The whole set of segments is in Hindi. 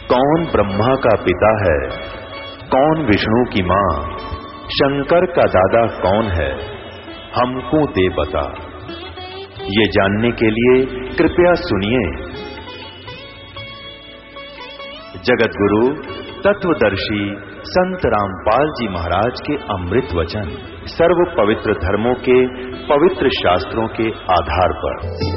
कौन ब्रह्मा का पिता है, कौन विष्णु की मां, शंकर का दादा कौन है, हमको दे बता। ये जानने के लिए कृपया सुनिए। जगतगुरु तत्वदर्शी संत रामपाल जी महाराज के अमृत वचन सर्व पवित्र धर्मों के पवित्र शास्त्रों के आधार पर।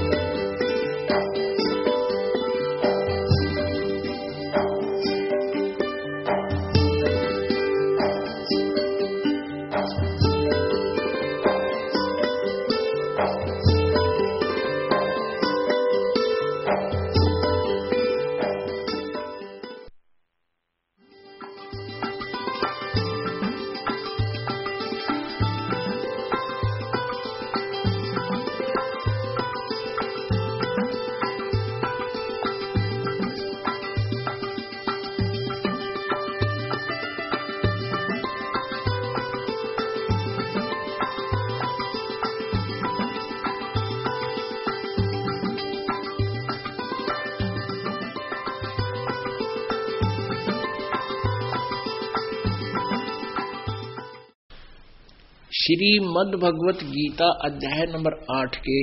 श्रीमद् भगवत गीता अध्याय नंबर 8 के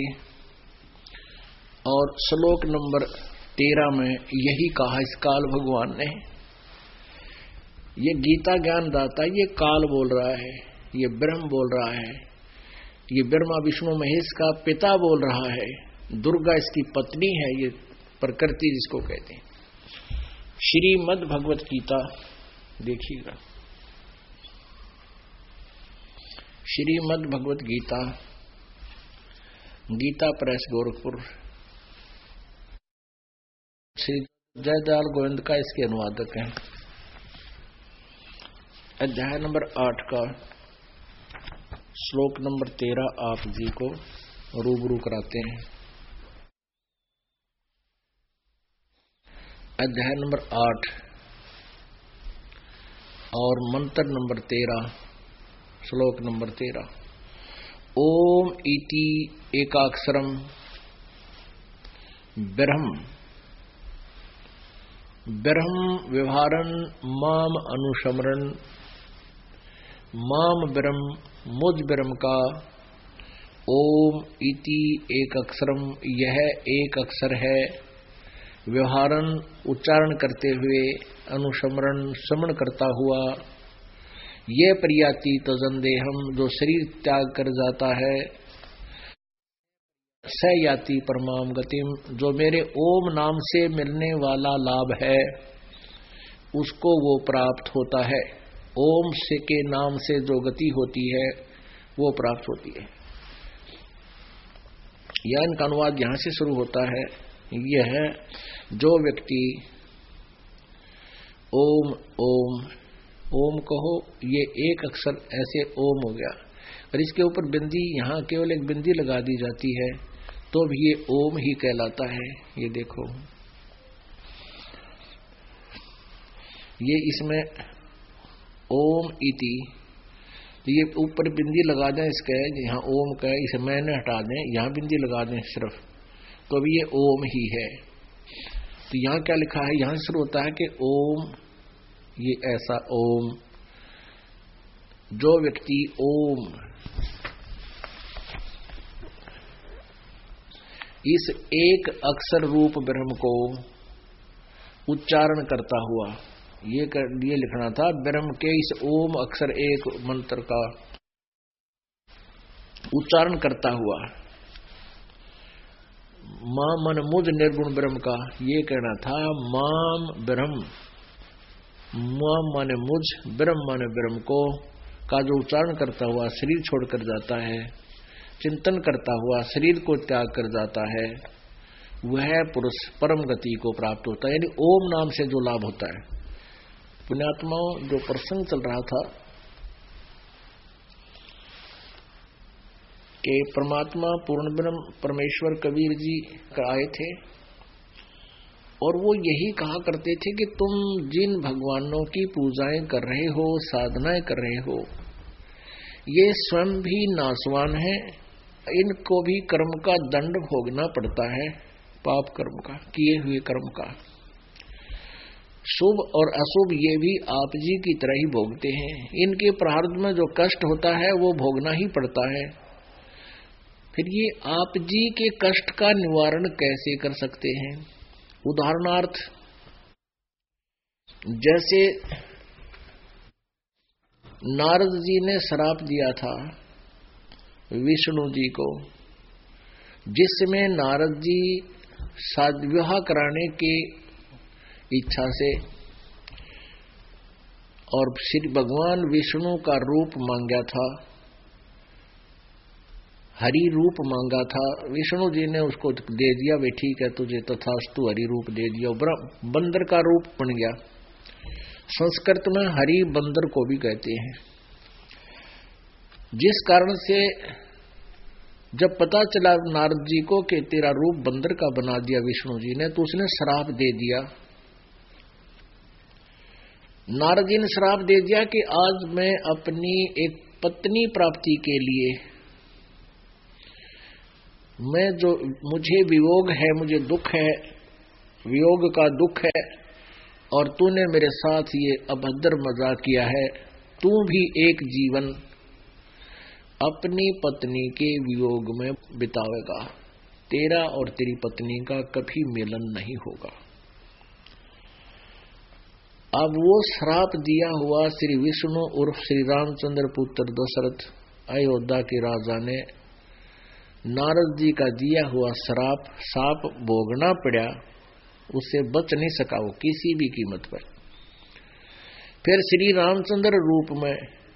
और श्लोक नंबर 13 में यही कहा इस काल भगवान ने। ये गीता ज्ञान दाता ये काल बोल रहा है, ये ब्रह्म बोल रहा है, ये ब्रह्मा विष्णु महेश का पिता बोल रहा है, दुर्गा इसकी पत्नी है, ये प्रकृति जिसको कहते हैं। श्रीमद् भगवत गीता देखिएगा, श्रीमद् भगवत गीता, गीता प्रेस गोरखपुर, श्री जयदयाल गोविंद का इसके अनुवादक हैं। अध्याय नंबर 8 का श्लोक नंबर 13 आप जी को रूबरू कराते हैं। अध्याय नंबर 8 और मंत्र नंबर 13, श्लोक नंबर 13। ओम इति एकाक्षरम ब्रह्म ब्रह्म व्यवहारन माम अनुशमरन माम ब्रह्म मुझ ब्रह्म का। ओम इति एक अक्षरम, यह एक अक्षर है, व्यवहारन उच्चारण करते हुए, अनुशमरण श्रवण करता हुआ, ये प्रियाति तजंदेहम जो शरीर त्याग कर जाता है, स याति परमाम गतिम जो मेरे ओम नाम से मिलने वाला लाभ है उसको वो प्राप्त होता है। ओम से के नाम से जो गति होती है वो प्राप्त होती है। यह इनका अनुवाद यहां से शुरू होता है। यह है जो व्यक्ति ओम ओम ओम कहो, ये एक अक्षर ऐसे ओम हो गया, और इसके ऊपर बिंदी, यहां केवल एक बिंदी लगा दी जाती है तो भी ये ओम ही कहलाता है। ये देखो, ये इसमें ओम इति, ये ऊपर बिंदी लगा दें, इसका यहाँ ओम का है, इसे मैंने हटा दें, यहाँ बिंदी लगा दें सिर्फ, तो भी ये ओम ही है। तो यहाँ क्या लिखा है, यहां शुरू होता है कि ओम, ये ऐसा ओम, जो व्यक्ति ओम इस एक अक्षर रूप ब्रह्म को उच्चारण करता हुआ, ये लिखना था ब्रह्म के इस ओम अक्षर एक मंत्र का उच्चारण करता हुआ, मां मन मुझ निर्गुण ब्रह्म का, ये कहना था माम ब्रह्म, माम माने मुझ, ब्रह्म माने ब्रह्म को का जो उच्चारण करता हुआ शरीर छोड़कर जाता है, चिंतन करता हुआ शरीर को त्याग कर जाता है, वह पुरुष परम गति को प्राप्त होता है। यानी ओम नाम से जो लाभ होता है। पुण्यात्माओं, जो प्रसंग चल रहा था कि परमात्मा पूर्ण ब्रह्म परमेश्वर कबीर जी आए थे और वो यही कहा करते थे कि तुम जिन भगवानों की पूजाएं कर रहे हो, साधनाएं कर रहे हो, ये स्वयं भी नाशवान है, इनको भी कर्म का दंड भोगना पड़ता है, पाप कर्म का, किए हुए कर्म का। शुभ और अशुभ ये भी आप जी की तरह ही भोगते हैं। इनके प्रारब्ध में जो कष्ट होता है वो भोगना ही पड़ता है। फिर ये आप जी के कष्ट का निवारण कैसे कर सकते हैं? उदाहरणार्थ, जैसे नारद जी ने श्राप दिया था विष्णु जी को, जिसमें नारद जी विवाह कराने की इच्छा से और श्री भगवान विष्णु का रूप मांगा था, हरि रूप मांगा था। विष्णु जी ने उसको दे दिया, वे ठीक है तुझे तथास्तु हरि रूप दे दिया। बंदर का रूप बन गया। संस्कृत में हरि बंदर को भी कहते हैं। जिस कारण से जब पता चला नारद जी को कि तेरा रूप बंदर का बना दिया विष्णु जी ने, तो उसने श्राप दे दिया। नारद जी ने श्राप दे दिया कि आज मैं अपनी एक पत्नी प्राप्ति के लिए, मैं जो मुझे वियोग है, मुझे दुख है, वियोग का दुख है, और तूने मेरे साथ ये अभद्र मजाक किया है, तू भी एक जीवन अपनी पत्नी के वियोग में बितावेगा। तेरा और तेरी पत्नी का कभी मिलन नहीं होगा। अब वो श्राप दिया हुआ श्री विष्णु उर्फ श्री रामचंद्र पुत्र दशरथ अयोध्या के राजा ने नारद जी का दिया हुआ साप भोगना पड़ा। उससे बच नहीं सका वो किसी भी कीमत पर। फिर श्री रामचंद्र रूप में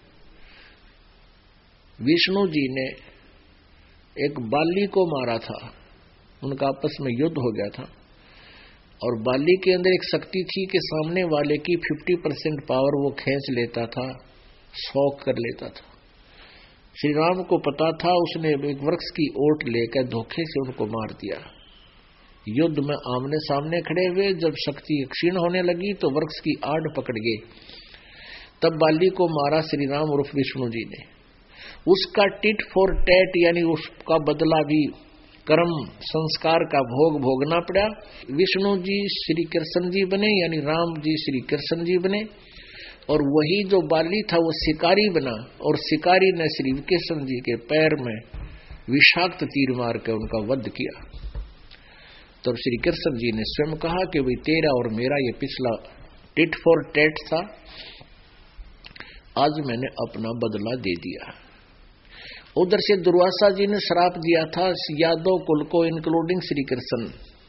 विष्णु जी ने एक बाली को मारा था। उनका आपस में युद्ध हो गया था, और बाली के अंदर एक शक्ति थी कि सामने वाले की 50% पावर वो खींच लेता था, शौक कर लेता था। श्री राम को पता था, उसने एक वृक्ष की ओट लेकर धोखे से उनको मार दिया। युद्ध में आमने सामने खड़े हुए, जब शक्ति क्षीण होने लगी तो वृक्ष की आड़ पकड़ गए। तब बाली को मारा श्री राम उर्फ विष्णु जी ने। उसका टिट फॉर टैट यानी उसका बदला भी कर्म संस्कार का भोग भोगना पड़ा। विष्णु जी श्री कृष्ण जी बने, यानी राम जी श्री कृष्ण जी बने, और वही जो बाली था वो शिकारी बना, और शिकारी ने श्री कृष्ण जी के पैर में विषाक्त तीर मार कर उनका वध किया। तब श्री कृष्ण जी ने स्वयं कहा कि भाई तेरा और मेरा ये पिछला टिट फॉर टैट था, आज मैंने अपना बदला दे दिया। उधर से दुर्वासा जी ने श्राप दिया था यादव कुल को इंक्लूडिंग श्री कृष्ण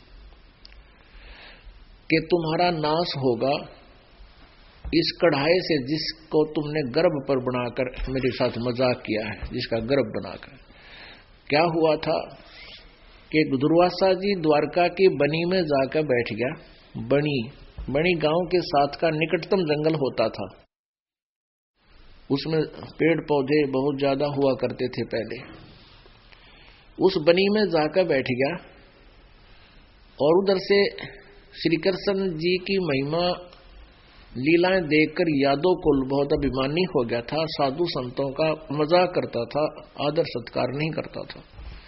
कि तुम्हारा नाश होगा इस कढ़ाई से जिसको तुमने गर्भ पर बनाकर मेरे साथ मजाक किया है, जिसका गर्भ बनाकर। क्या हुआ था कि दुर्वासा जी द्वारका की बनी में जाकर बैठ गया। बनी गांव के साथ का निकटतम जंगल होता था। उसमें पेड़ पौधे बहुत ज्यादा हुआ करते थे पहले। उस बनी में जाकर बैठ गया, और उधर से श्री कृष्ण जी की महिमा लीलाएं देखकर यादव कुल बहुत अभिमानी हो गया था। साधु संतों का मजाक करता था, आदर सत्कार नहीं करता था।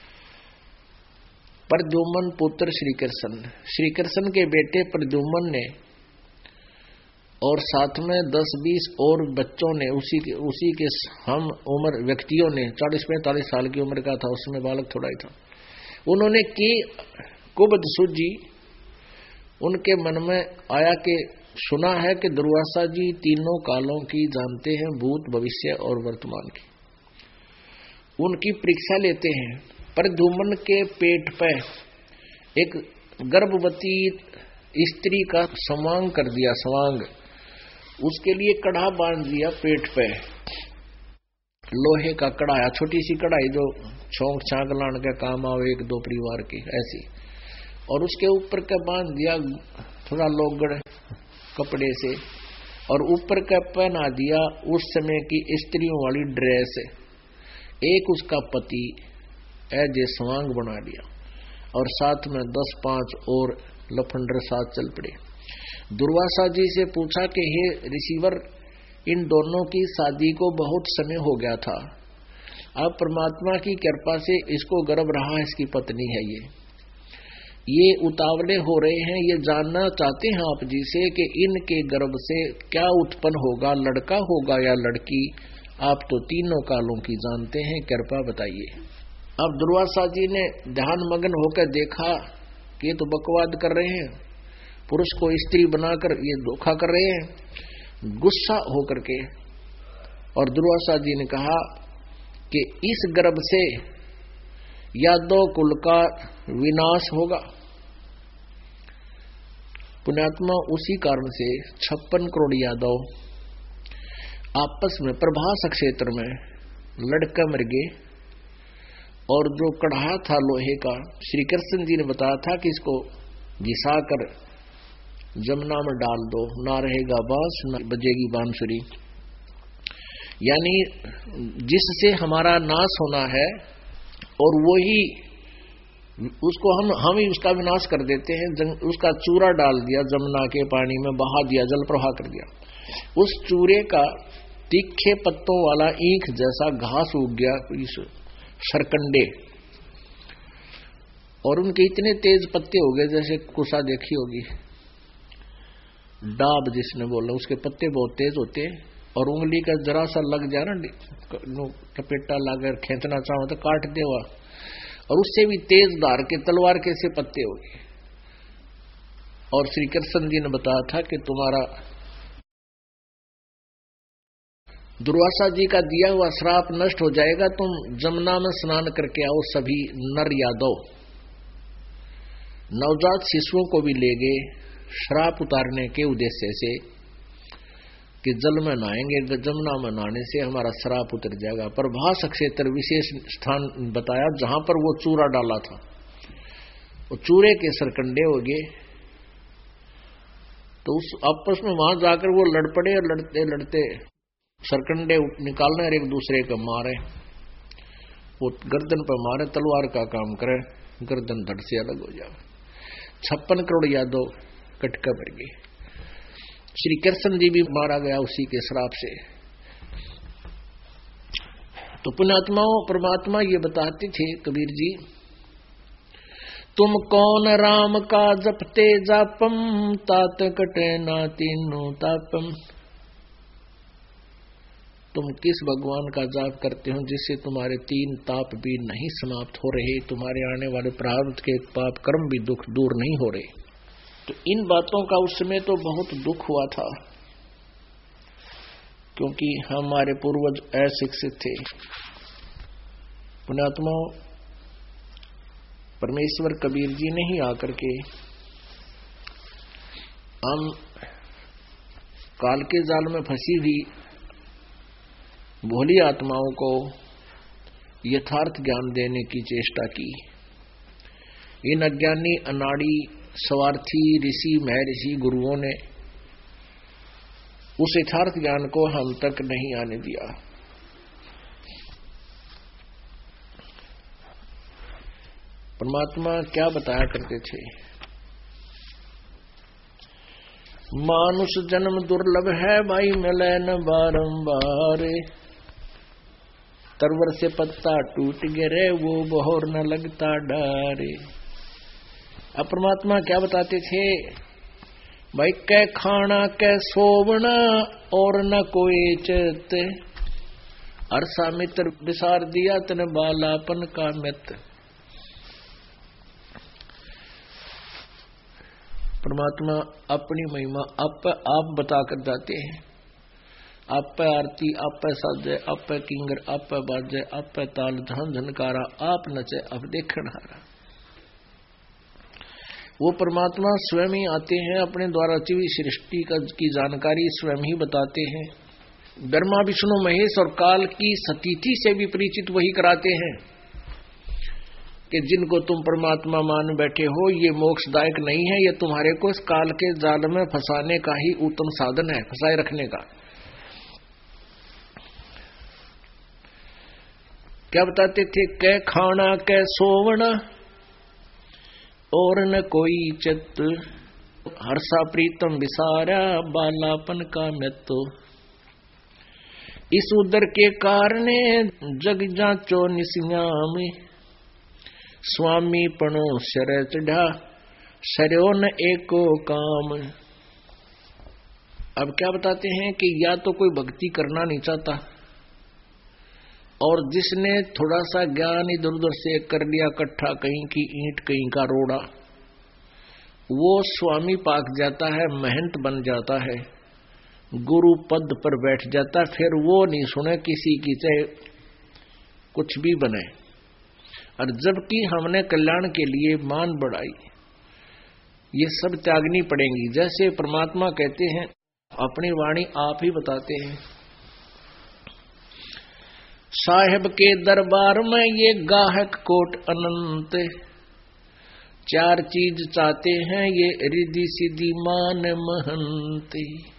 प्रद्युम्न पुत्र श्री कृष्ण के बेटे प्रद्युम्न ने और साथ में 10-20 और बच्चों ने, उसी के हम उम्र व्यक्तियों ने, 40-45 साल की उम्र का था, उसमें बालक थोड़ा ही था, उन्होंने की कुबद सूझी। उनके मन में आया कि सुना है कि दुर्वासा जी तीनों कालों की जानते हैं, भूत भविष्य और वर्तमान की। उनकी परीक्षा लेते हैं। प्रद्युम्न के पेट पर एक गर्भवती स्त्री का समांग कर दिया, समांग, उसके लिए कड़ा बांध दिया पेट पे, लोहे का कड़ा, छोटी सी कड़ाई जो छोंक छांक लाने का काम आवे 1-2 परिवार की, ऐसी, और उसके ऊपर का बांध दिया थोड़ा लोगड़ कपड़े से, और ऊपर का पहना दिया उस समय की स्त्रियों वाली ड्रेस। एक उसका पति ऐसे स्वांग बना दिया, और साथ में 10-5 और लफंडर साथ चल पड़े। दुर्वासा जी से पूछा कि हे रिसीवर, इन दोनों की शादी को बहुत समय हो गया था, अब परमात्मा की कृपा से इसको गर्भ रहा, इसकी पत्नी है ये, ये उतावले हो रहे हैं, ये जानना चाहते हैं आप जी से कि इनके गर्भ से क्या उत्पन्न होगा, लड़का होगा या लड़की। आप तो तीनों कालों की जानते हैं, कृपा बताइए। अब दुर्वासा जी ने ध्यान मग्न होकर देखा कि ये तो बकवाद कर रहे हैं, पुरुष को स्त्री बनाकर ये धोखा कर रहे हैं। गुस्सा होकर के और दुर्वासा जी ने कहा कि इस गर्भ से यादव कुल का विनाश होगा। पुण्यात्मा, उसी कारण से 56 करोड़ यादव आपस में प्रभास क्षेत्र में लड़का मर गए। और जो कढ़ा था लोहे का, श्री कृष्ण जी ने बताया था कि इसको घिसा कर जमुना में डाल दो, ना रहेगा बांस ना बजेगी बांसुरी। यानी जिससे हमारा नाश होना है और वही उसको हम ही उसका विनाश कर देते हैं। उसका चूरा डाल दिया जमुना के पानी में, बहा दिया, जल प्रवाह कर दिया। उस चूरे का तीखे पत्तों वाला ईंख जैसा घास उग गया, इस सरकंडे, और उनके इतने तेज पत्ते हो गए जैसे कुसा देखी होगी, डाब जिसने बोला, उसके पत्ते बहुत तेज होते हैं। और उंगली का जरा सा लग जाए ना, टपेटा लाकर खींचना चाहो तो काट देवा, और उससे भी तेज धार के तलवार के से पत्ते हो गए। और श्री कृष्ण जी ने बताया था कि तुम्हारा दुर्वासा जी का दिया हुआ श्राप नष्ट हो जाएगा, तुम जमुना में स्नान करके आओ। सभी नर यादव नवजात शिशुओं को भी ले गए श्राप उतारने के उद्देश्य से कि जल में नहाएंगे, जमुना में नहाने से हमारा श्राप उतर जाएगा। पर भास क्षेत्र विशेष स्थान बताया जहां पर वो चूरा डाला था, वो चूरे के सरकंडे हो गए। तो उस आपस में वहां जाकर वो लड़ पड़े, और लड़ते लड़ते सरकंडे निकालने और एक दूसरे को मारे। वो गर्दन पर मारे, तलवार का काम करे, गर्दन धड़ से अलग हो जाए। 56 करोड़ यादव कटका मर गए। श्री कृष्ण जी भी मारा गया उसी के श्राप से। तो पुण्यात्माओं, परमात्मा ये बताते थे कबीर जी, तुम कौन राम का जपते जापम, तात कटे ना तीनों तापम। तुम किस भगवान का जाप करते हो जिससे तुम्हारे 3 ताप भी नहीं समाप्त हो रहे, तुम्हारे आने वाले प्रारब्ध के पाप कर्म भी दुख दूर नहीं हो रहे। तो इन बातों का उस समय तो बहुत दुख हुआ था, क्योंकि हमारे पूर्वज अशिक्षित थे। पुण्यात्माओं, परमेश्वर कबीर जी ने ही आकर के हम काल के जाल में फंसी हुई भोली आत्माओं को यथार्थ ज्ञान देने की चेष्टा की। इन अज्ञानी, अनाड़ी, स्वार्थी ऋषि महर्षि गुरुओं ने उस यथार्थ ज्ञान को हम तक नहीं आने दिया। परमात्मा क्या बताया करते थे, मानुष जन्म दुर्लभ है भाई, मिले न बारंबार, तरवर से पत्ता टूट गिरे वो बहोर न लगता डारे। अब परमात्मा क्या बताते थे, भाई कै खाना कै सोवना और न कोई चित, अरसा मित्र विसार दिया तन बालापन का मित्र। परमात्मा अपनी महिमा आप बताकर जाते हैं। आप पे आरती, आप पे साजे, आप पे किंगर, आप पे बाजे, आप पे ताल धन झनकारा, आप नचे अब देखण हारा। वो परमात्मा स्वयं ही आते हैं, अपने द्वारा रची हुई सृष्टि की जानकारी स्वयं ही बताते हैं। ब्रह्मा विष्णु महेश और काल की सतीथि से भी परिचित वही कराते हैं कि जिनको तुम परमात्मा मान बैठे हो, ये मोक्षदायक नहीं है, ये तुम्हारे को इस काल के जाल में फंसाने का ही उत्तम साधन है, फंसाए रखने का। क्या बताते थे, कै खाना कै सोवना और न कोई चित, हर्षा प्रीतम विसारा बालापन का मृत्यु। इस उदर के कारणे जग जाचो निसियाम, स्वामी पणो शर चढ़ा सरयो न एको काम। अब क्या बताते हैं कि या तो कोई भक्ति करना नहीं चाहता, और जिसने थोड़ा सा ज्ञान इधर उधर से कर लिया इकट्ठा, कहीं की ईंट कहीं का रोड़ा, वो स्वामी पाक जाता है, महंत बन जाता है, गुरु पद पर बैठ जाता, फिर वो नहीं सुने किसी की, चाहे कुछ भी बने। और जबकि हमने कल्याण के लिए मान बढ़ाई, ये सब त्यागनी पड़ेंगी। जैसे परमात्मा कहते हैं, अपनी वाणी आप ही बताते हैं, साहेब के दरबार में ये गाहक कोट अनंत, चार चीज चाहते हैं ये रिद्धि सिद्धि मान महंत।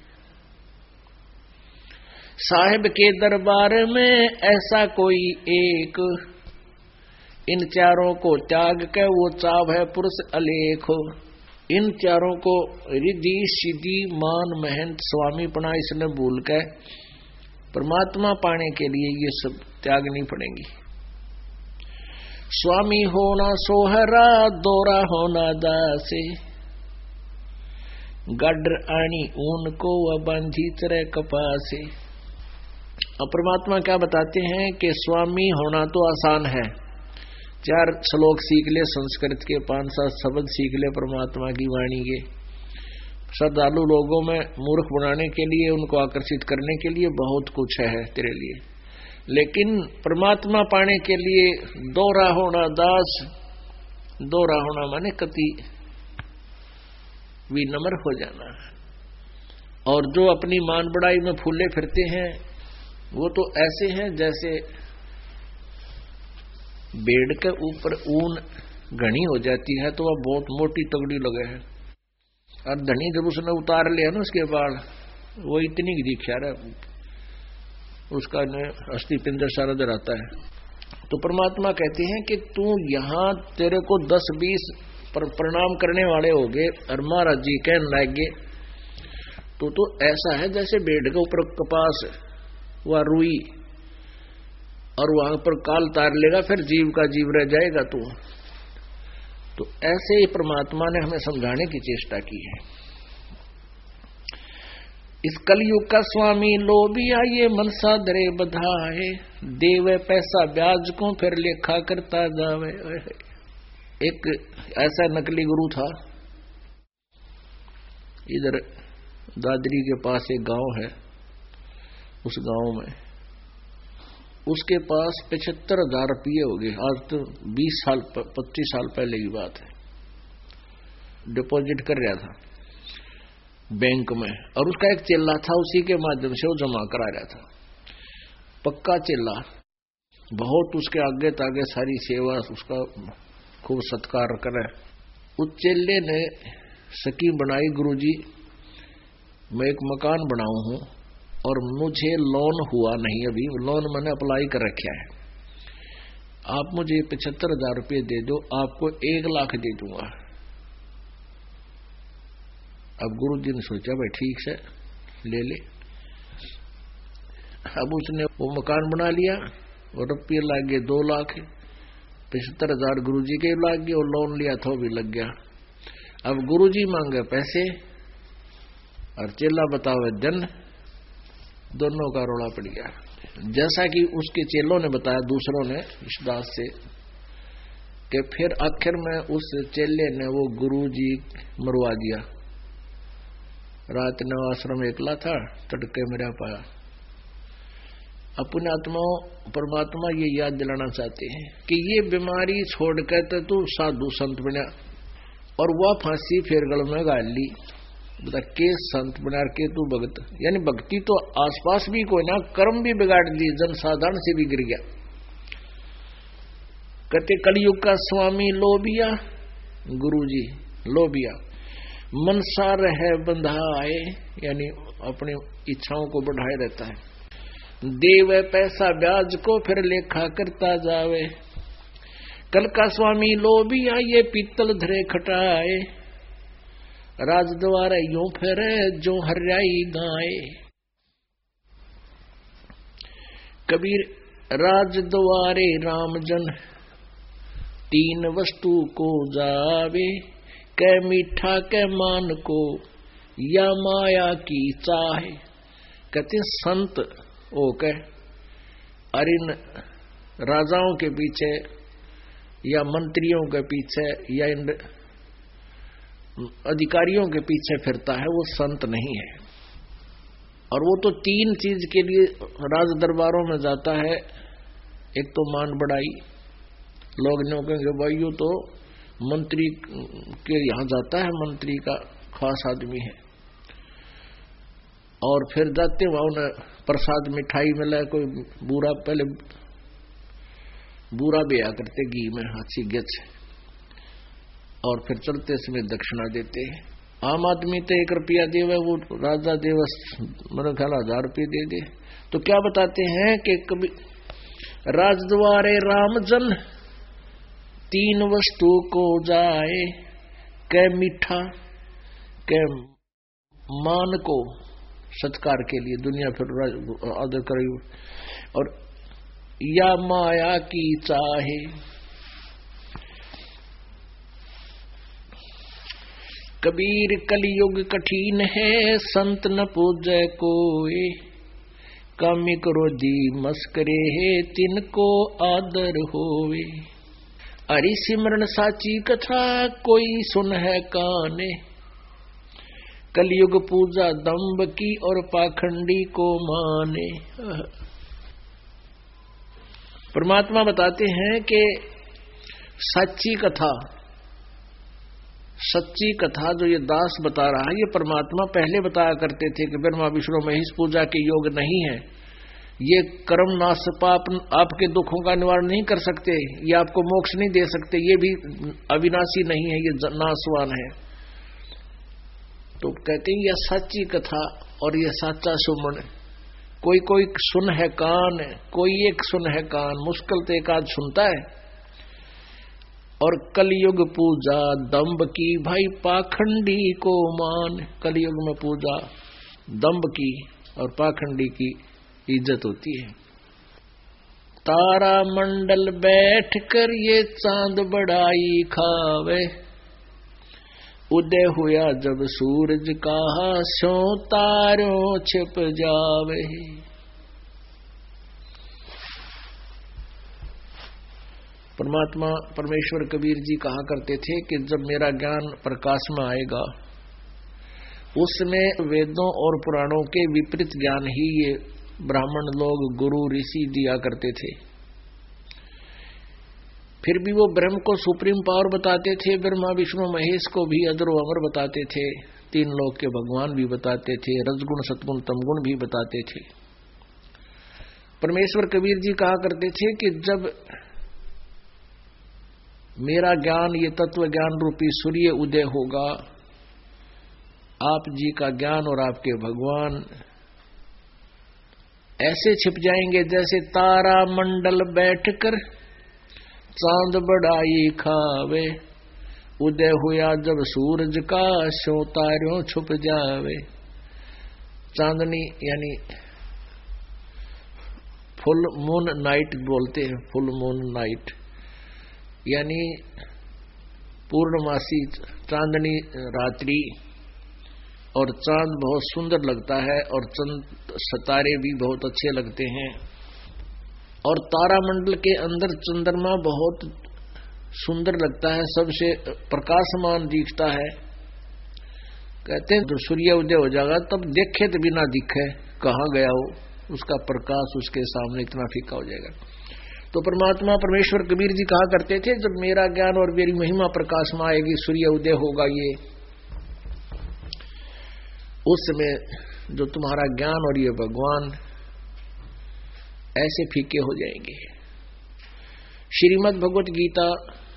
साहेब के दरबार में ऐसा कोई एक, इन चारों को त्याग के वो चाव है पुरुष अलेख। इन चारों को रिद्धि सिद्धि मान महंत स्वामीपना इसने भूल के परमात्मा पाने के लिए ये सब त्यागनी पड़ेंगी। स्वामी होना सोहरा, दोरा होना दासे, गड्र आनी ऊन को व बांधी तरह कपासे। अब परमात्मा क्या बताते हैं कि स्वामी होना तो आसान है, 4 श्लोक सीख ले संस्कृत के, 5-7 शब्द सीख ले परमात्मा की वाणी के। श्रद्धालु लोगों में मूर्ख बनाने के लिए, उनको आकर्षित करने के लिए बहुत कुछ है तेरे लिए, लेकिन परमात्मा पाने के लिए दोहरा होना दास। दोहरा होना माने कति विनम्र हो जाना। और जो अपनी मान बढ़ाई में फूले फिरते हैं, वो तो ऐसे हैं जैसे बेड़ के ऊपर ऊन घनी हो जाती है तो वह बहुत मोटी तगड़ी लगे है, और धनी जब उसने उतार लिया ना उसके बाद, वो इतनी दिखा रहा है, उसका अस्थि पिंजर सारा रहता है। तो परमात्मा कहते हैं कि तू यहाँ तेरे को 10-20 प्रणाम करने वाले हो गए और महाराज जी कहने लगे, तो ऐसा है जैसे बेड़ के ऊपर कपास व रुई, और वहां पर काल तार लेगा, फिर जीव का जीव रह जाएगा तू। तो ऐसे ही परमात्मा ने हमें समझाने की चेष्टा की है। इस कलयुग का स्वामी लोभिया ये मनसा दरे बधाए, देवे पैसा ब्याज को फिर लेखा करता जावे। एक ऐसा नकली गुरु था, इधर दादरी के पास एक गांव है, उस गांव में उसके पास 75,000 रुपये हो गए। आज तो 25 साल पहले की बात है। डिपॉजिट कर रहा था बैंक में, और उसका एक चेला था, उसी के माध्यम से वो जमा करा रहा था। पक्का चेला, बहुत उसके आगे तागे सारी सेवा, उसका खूब सत्कार करे। उस चेले ने स्कीम बनाई, गुरुजी मैं एक मकान बनाऊं हूं और मुझे लोन हुआ नहीं, अभी लोन मैंने अप्लाई कर रखा है, आप मुझे 75,000 रुपये दे दो, आपको 1 लाख दे दूंगा। अब गुरु जी ने सोचा भाई ठीक से ले ले। अब उसने वो मकान बना लिया और रुपये लग गए 2 लाख, 75,000 गुरु जी के लग गए, और लोन लिया था वो भी लग गया। अब गुरु जी मांगे पैसे और चेला बतावे धन, दोनों का रोड़ा पड़ गया। जैसा कि उसके चेलों ने बताया, दूसरों ने इस बात से, कि फिर आखिर में उस चेले ने वो गुरु जी मरवा दिया। रात ने आश्रम एकला था, तड़के मेरा पाया। अपने आत्माओं परमात्मा ये याद दिलाना चाहते हैं कि ये बीमारी छोड़ कर तो तू साधु संत बना, और वह फांसी फिर गल में गाल ली। बता के संत बना के तू भगत, यानी भक्ति तो आसपास भी कोई ना, कर्म भी बिगाड़ दी, जन साधारण से भी गिर गया। कहते कलयुग का स्वामी लोभिया, गुरुजी लोभिया, मनसा रहे बंधाए, यानी अपनी इच्छाओं को बढ़ाए रहता है। देवे पैसा ब्याज को फिर लेखा करता जावे। कल का स्वामी लोभिया ये पीतल धरे खटाए, राजद्वार यूं फिरे जो हरियाई गाए। कबीर राजद्वारे रामजन 3 वस्तु को जावे, कै मीठा कै मान को या माया की चाहे। कहते संत ओ के और इन राजाओं के पीछे या मंत्रियों के पीछे या इन अधिकारियों के पीछे फिरता है वो संत नहीं है। और वो तो तीन चीज के लिए राज दरबारों में जाता है। एक तो मान बढ़ाई, लोग नो कहेंगे भाई यो तो मंत्री के यहाँ जाता है, मंत्री का खास आदमी है। और फिर जाते वहां उन्हें प्रसाद मिठाई मिला, कोई बूरा, पहले बूरा बेया करते घी में हाथी गच, और फिर चलते समय दक्षिणा देते हैं। आम आदमी तो 1 रुपया देवे, वो राजा देव मेरे ख्याल 1000 रुपये दे दे। तो क्या बताते हैं कि कभी राजद्वारे रामजन 3 वस्तु को जाए, कै मीठा कै मान को सत्कार के लिए दुनिया फिर आदर करे, और या माया की चाहे। कबीर कलयुग कठिन है संत न पूजै कोई, कामी क्रोधी मस्करे है तिनको आदर होवे। हरि सिमरन साची कथा कोई सुन है काने, कलयुग पूजा दंभ की और पाखंडी को माने। परमात्मा बताते हैं कि सच्ची कथा, सच्ची कथा जो ये दास बता रहा है, ये परमात्मा पहले बताया करते थे कि ब्रह्मा विष्णु महेश पूजा के योग नहीं है। ये कर्म नाश पाप आपके दुखों का निवारण नहीं कर सकते, ये आपको मोक्ष नहीं दे सकते, ये भी अविनाशी नहीं है, ये नाशवान है। तो कहते हैं यह सच्ची कथा और यह सच्चा सुमन। कोई कोई सुन है कान, कोई एक सुन है कान, मुश्किल तो एक आध सुनता है। और कलयुग पूजा दंभ की भाई पाखंडी को मान। कलयुग में पूजा दंभ की और पाखंडी की इज्जत होती है। तारा मंडल बैठ कर ये चांद बड़ाई खावे, उदय हुआ जब सूरज का स्यों तारों छिप जावे। परमात्मा परमेश्वर कबीर जी कहा करते थे कि जब मेरा ज्ञान प्रकाश में आएगा, उसमें वेदों और पुराणों के विपरीत ज्ञान ही ये ब्राह्मण लोग, गुरु ऋषि दिया करते थे। फिर भी वो ब्रह्म को सुप्रीम पावर बताते थे, ब्रह्मा विष्णु महेश को भी अजर अमर बताते थे, 3 लोक के भगवान भी बताते थे, रजगुण सतगुण तमगुण भी बताते थे। परमेश्वर कबीर जी कहा करते थे कि जब मेरा ज्ञान, ये तत्व ज्ञान रूपी सूर्य उदय होगा, आप जी का ज्ञान और आपके भगवान ऐसे छिप जाएंगे जैसे तारा मंडल बैठकर चांद बड़ाई खावे, उदय हुआ जब सूरज का स्यों तारों छुप जावे। चांदनी यानी फुल मून नाइट बोलते हैं, फुल मून नाइट यानी पूर्णमासी चांदनी रात्रि, और चांद बहुत सुंदर लगता है और सितारे भी बहुत अच्छे लगते हैं। और तारामंडल के अंदर चंद्रमा बहुत सुंदर लगता है, सबसे प्रकाशमान दिखता है। कहते हैं तो सूर्य उदय हो जाएगा तब देखे तो बिना दिखे कहाँ गया हो, उसका प्रकाश उसके सामने इतना फीका हो जाएगा। तो परमात्मा परमेश्वर कबीर जी कहा करते थे जब मेरा ज्ञान और मेरी महिमा प्रकाश में आएगी, सूर्य उदय होगा, ये उस समय जो तुम्हारा ज्ञान और ये भगवान ऐसे फीके हो जाएंगे। श्रीमद् भगवत गीता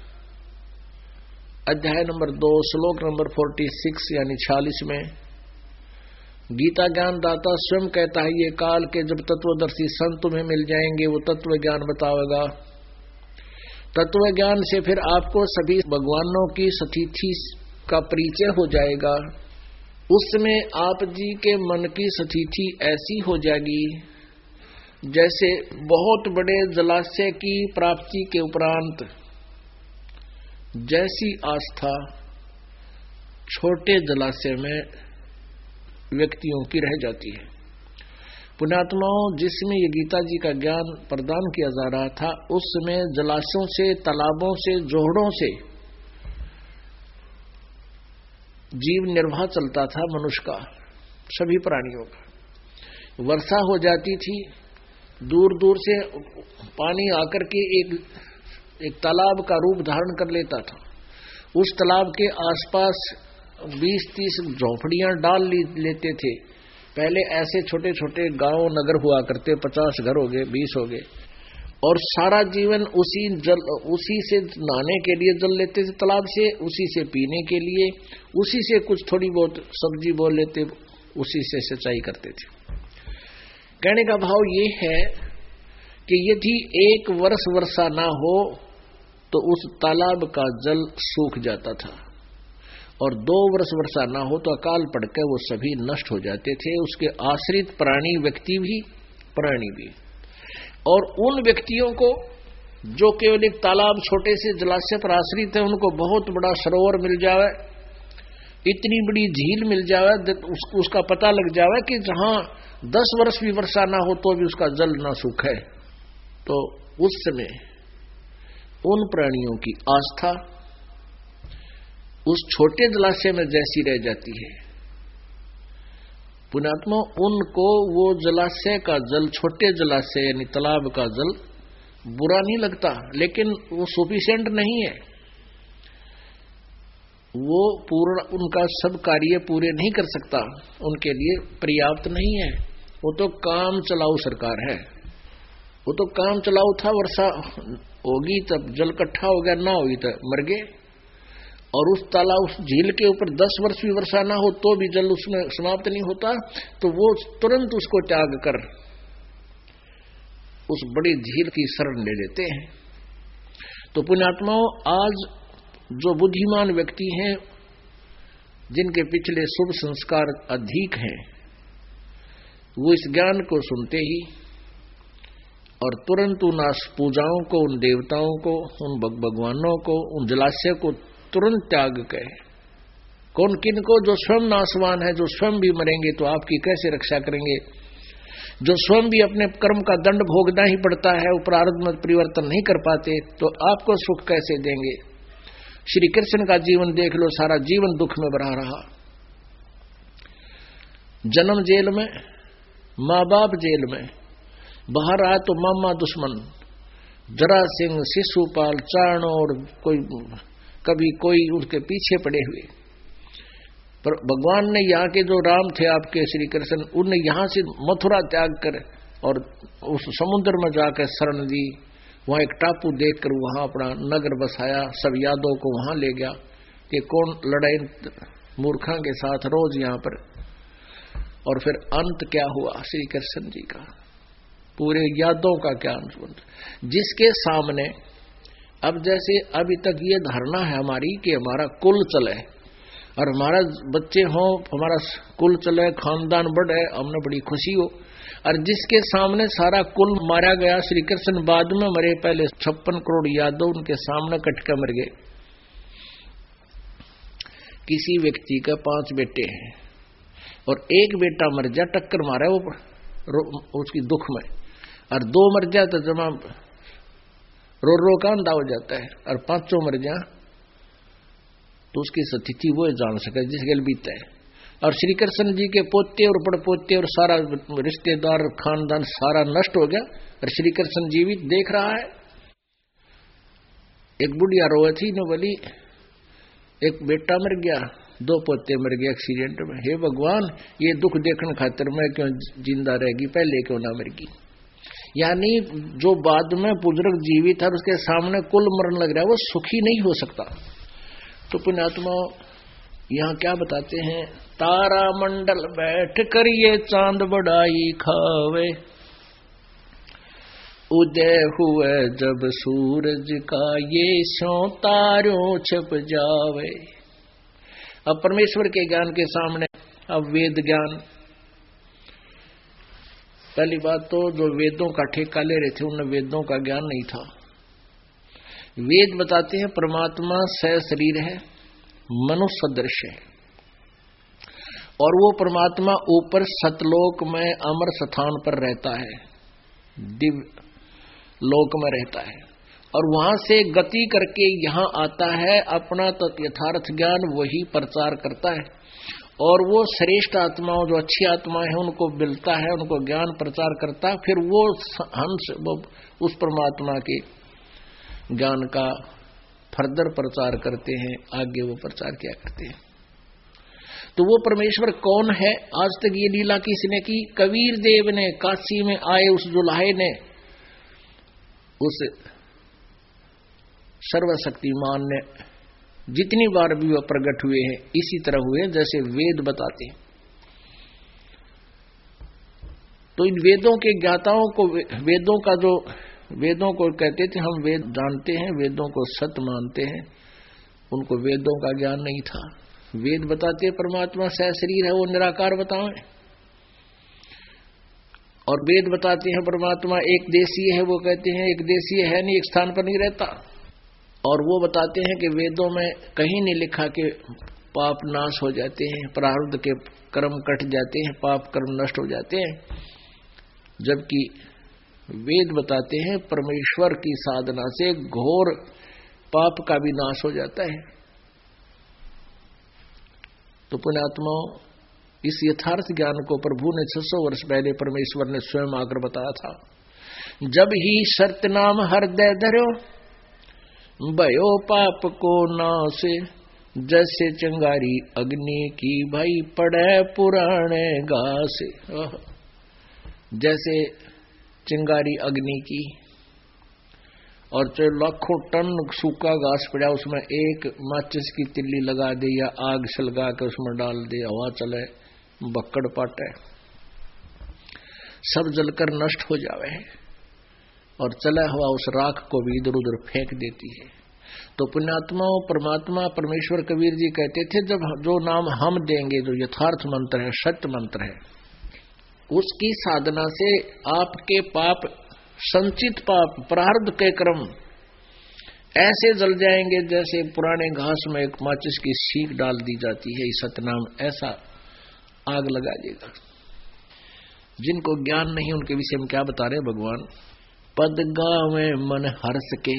अध्याय नंबर 2 श्लोक नंबर 46 यानी 46 में गीता ज्ञान दाता स्वयं कहता है, ये काल के जब तत्वदर्शी संत तुम्हें मिल जाएंगे वो तत्व ज्ञान बतावेगा। तत्व ज्ञान से फिर आपको सभी भगवानों की सतिथि का परिचय हो जाएगा। उसमें आप जी के मन की स्थिति ऐसी हो जाएगी जैसे बहुत बड़े जलाशय की प्राप्ति के उपरांत जैसी आस्था छोटे जलाशय में व्यक्तियों की रह जाती है। पुण्यात्माओं, जिसमें ये गीता जी का ज्ञान प्रदान किया जा रहा था, उसमें जलाशयों से, तालाबों से, जोहड़ों से जीव निर्वाह चलता था मनुष्य का, सभी प्राणियों का। वर्षा हो जाती थी, दूर दूर से पानी आकर के एक तालाब का रूप धारण कर लेता था। उस तालाब के आसपास 20-30 झोपड़ियां डाल लेते थे। पहले ऐसे छोटे छोटे गांव नगर हुआ करते, 50 घर हो गए, 20 हो गए, और सारा जीवन उसी से नहाने के लिए जल लेते थे तालाब से, उसी से पीने के लिए, उसी से कुछ थोड़ी बहुत सब्जी बोल लेते, उसी से सिंचाई करते थे। कहने का भाव ये है कि यदि एक वर्ष वर्षा ना हो तो उस तालाब का जल सूख जाता था, और 2 वर्ष वर्षा ना हो तो अकाल पड़कर वो सभी नष्ट हो जाते थे, उसके आश्रित प्राणी, व्यक्ति भी, प्राणी भी। और उन व्यक्तियों को जो केवल एक तालाब, छोटे से जलाशय पर आश्रित है, उनको बहुत बड़ा सरोवर मिल जावे, इतनी बड़ी झील मिल जावे, उसका पता लग जावे कि जहां 10 वर्ष भी वर्षा ना हो तो भी उसका जल ना सूखे, तो उस समय उन प्राणियों की आस्था उस छोटे जलाशय में जैसी रह जाती है, पुण्यात्मा, उनको वो जलाशय का जल, छोटे जलाशय यानी तालाब का जल बुरा नहीं लगता, लेकिन वो सफिशिएंट नहीं है, वो पूर्ण उनका सब कार्य पूरे नहीं कर सकता, उनके लिए पर्याप्त नहीं है। वो तो काम चलाऊ सरकार है, वो तो काम चलाऊ था, वर्षा होगी तब जल इकट्ठा हो गया, ना होगी तो मर गए। और उस तालाब, उस झील के ऊपर 10 वर्ष भी वर्षा ना हो तो भी जल उसमें समाप्त नहीं होता, तो वो तुरंत उसको त्याग कर उस बड़ी झील की शरण ले लेते हैं। तो पुण्यात्माओं, आज जो बुद्धिमान व्यक्ति हैं, जिनके पिछले शुभ संस्कार अधिक हैं, वो इस ज्ञान को सुनते ही और तुरंत उन पूजाओं को, उन देवताओं को, उन भगवानों को, उन जलाशय को तुरंत त्याग के, कौन किन को, जो स्वयं नाशवान है, जो स्वयं भी मरेंगे तो आपकी कैसे रक्षा करेंगे, जो स्वयं भी अपने कर्म का दंड भोगना ही पड़ता है, प्रारब्ध में परिवर्तन नहीं कर पाते, तो आपको सुख कैसे देंगे। श्री कृष्ण का जीवन देख लो, सारा जीवन दुख में भरा रहा, जन्म जेल में, माँ बाप जेल में, बाहर आए तो मामा दुश्मन, जरासिंह, शिशुपाल, चाण, और कभी कोई उनके पीछे पड़े हुए। पर भगवान ने यहाँ के जो राम थे आपके श्री कृष्ण, उनने यहाँ से मथुरा त्याग कर और उस समुद्र में जाकर शरण दी, वहां एक टापू देखकर वहां अपना नगर बसाया, सब यादों को वहां ले गया कि कौन लड़ाई मूर्खों के साथ रोज यहाँ पर। और फिर अंत क्या हुआ श्री कृष्ण जी का, पूरे यादों का क्या अंत, जिसके सामने अब जैसे अभी तक ये धारणा है हमारी कि हमारा कुल चले और हमारा बच्चे हों, हमारा कुल चले, खानदान बढ़े, हमने बड़ी खुशी हो, और जिसके सामने सारा कुल मारा गया, श्री कृष्ण बाद में मरे, पहले 56 करोड़ यादव उनके सामने कटके मर गए। किसी व्यक्ति का 5 बेटे हैं और एक बेटा मर जा, टक्कर मारा वो उसकी दुख में, और 2 मर जाए तो जमा रो का अंधा हो जाता है, और 5 मर जा तो उसकी स्थिति वो जान सके जिसके लिए बीता है। और श्री कृष्ण जी के पोते और पड़पोते और सारा रिश्तेदार, खानदान सारा नष्ट हो गया, और श्री कृष्ण जीवित देख रहा है। एक बुढ़िया रोए थी न, बोली एक बेटा मर गया, 2 पोते मर गए एक्सीडेंट में, हे भगवान ये दुख देखने खातिर मैं क्यों जिंदा रहेगी, पहले क्यों ना मर गई। यानी जो बाद में बुजुर्ग जीवित है उसके सामने कुल मरण लग रहा है, वो सुखी नहीं हो सकता। तो पुण्यात्मा यहाँ क्या बताते हैं, तारा मंडल बैठ कर ये चांद बढ़ाई खावे, उदय हुए जब सूरज का ये सो तारों छप जावे। अब परमेश्वर के ज्ञान के सामने अब वेद ज्ञान, पहली बात तो जो वेदों का ठेका ले रहे थे उन्हें वेदों का ज्ञान नहीं था। वेद बताते हैं परमात्मा सह शरीर है, मनुष्य सदृश है, और वो परमात्मा ऊपर सतलोक में अमर स्थान पर रहता है, दिव्य लोक में रहता है, और वहां से गति करके यहाँ आता है, अपना यथार्थ ज्ञान वही प्रचार करता है, और वो श्रेष्ठ आत्माओं जो अच्छी आत्माएं हैं उनको मिलता है, उनको ज्ञान प्रचार करता है, फिर वो हंस उस परमात्मा के ज्ञान का फर्दर प्रचार करते हैं, आगे वो प्रचार किया करते हैं। तो वो परमेश्वर कौन है? आज तक ये लीला किसने की? कबीर देव ने, काशी में आए उस जुलाहे ने, उस सर्वशक्तिमान ने जितनी बार भी वह प्रकट हुए हैं इसी तरह हुए जैसे वेद बताते हैं। तो इन वेदों के ज्ञाताओं को, वेदों को कहते थे हम वेद जानते हैं, वेदों को सत्य मानते हैं, उनको वेदों का ज्ञान नहीं था। वेद बताते परमात्मा सहशरीर है, वो निराकार बताएं, और वेद बताते हैं परमात्मा एक देशीय है, वो कहते हैं एक देशीय है नहीं, एक स्थान पर नहीं रहता। और वो बताते हैं कि वेदों में कहीं नहीं लिखा कि पाप नाश हो जाते हैं, प्रारब्ध के कर्म कट जाते हैं, पाप कर्म नष्ट हो जाते हैं, जबकि वेद बताते हैं परमेश्वर की साधना से घोर पाप का भी नाश हो जाता है। तो पुण्यात्माओं, इस यथार्थ ज्ञान को प्रभु ने 600 वर्ष पहले परमेश्वर ने स्वयं आकर बताया था। जब ही सत्य नाम हृदय धर्यो, भयो पाप को नाश, जैसे चिंगारी अग्नि की भाई पड़े पुराने घास। जैसे चिंगारी अग्नि की, और चाहे लाखों टन सूखा घास पड़ा, उसमें एक माचिस की तिल्ली लगा दे या आग सलगा के उसमें डाल दे, हवा चले, बक्कड़ पाटे, सब जलकर नष्ट हो जावे, और चला हुआ उस राख को भी इधर उधर फेंक देती है। तो पुण्यात्माओं, परमात्मा परमेश्वर कबीर जी कहते थे, जब जो नाम हम देंगे, जो यथार्थ मंत्र है, सत्य मंत्र है, उसकी साधना से आपके पाप, संचित पाप, प्रारब्ध के कर्म ऐसे जल जाएंगे जैसे पुराने घास में एक माचिस की सीख डाल दी जाती है, इस सतनाम ऐसा आग लगा देगा। जिनको ज्ञान नहीं उनके विषय में क्या बता रहे भगवान? पद गावे मन हर्ष के,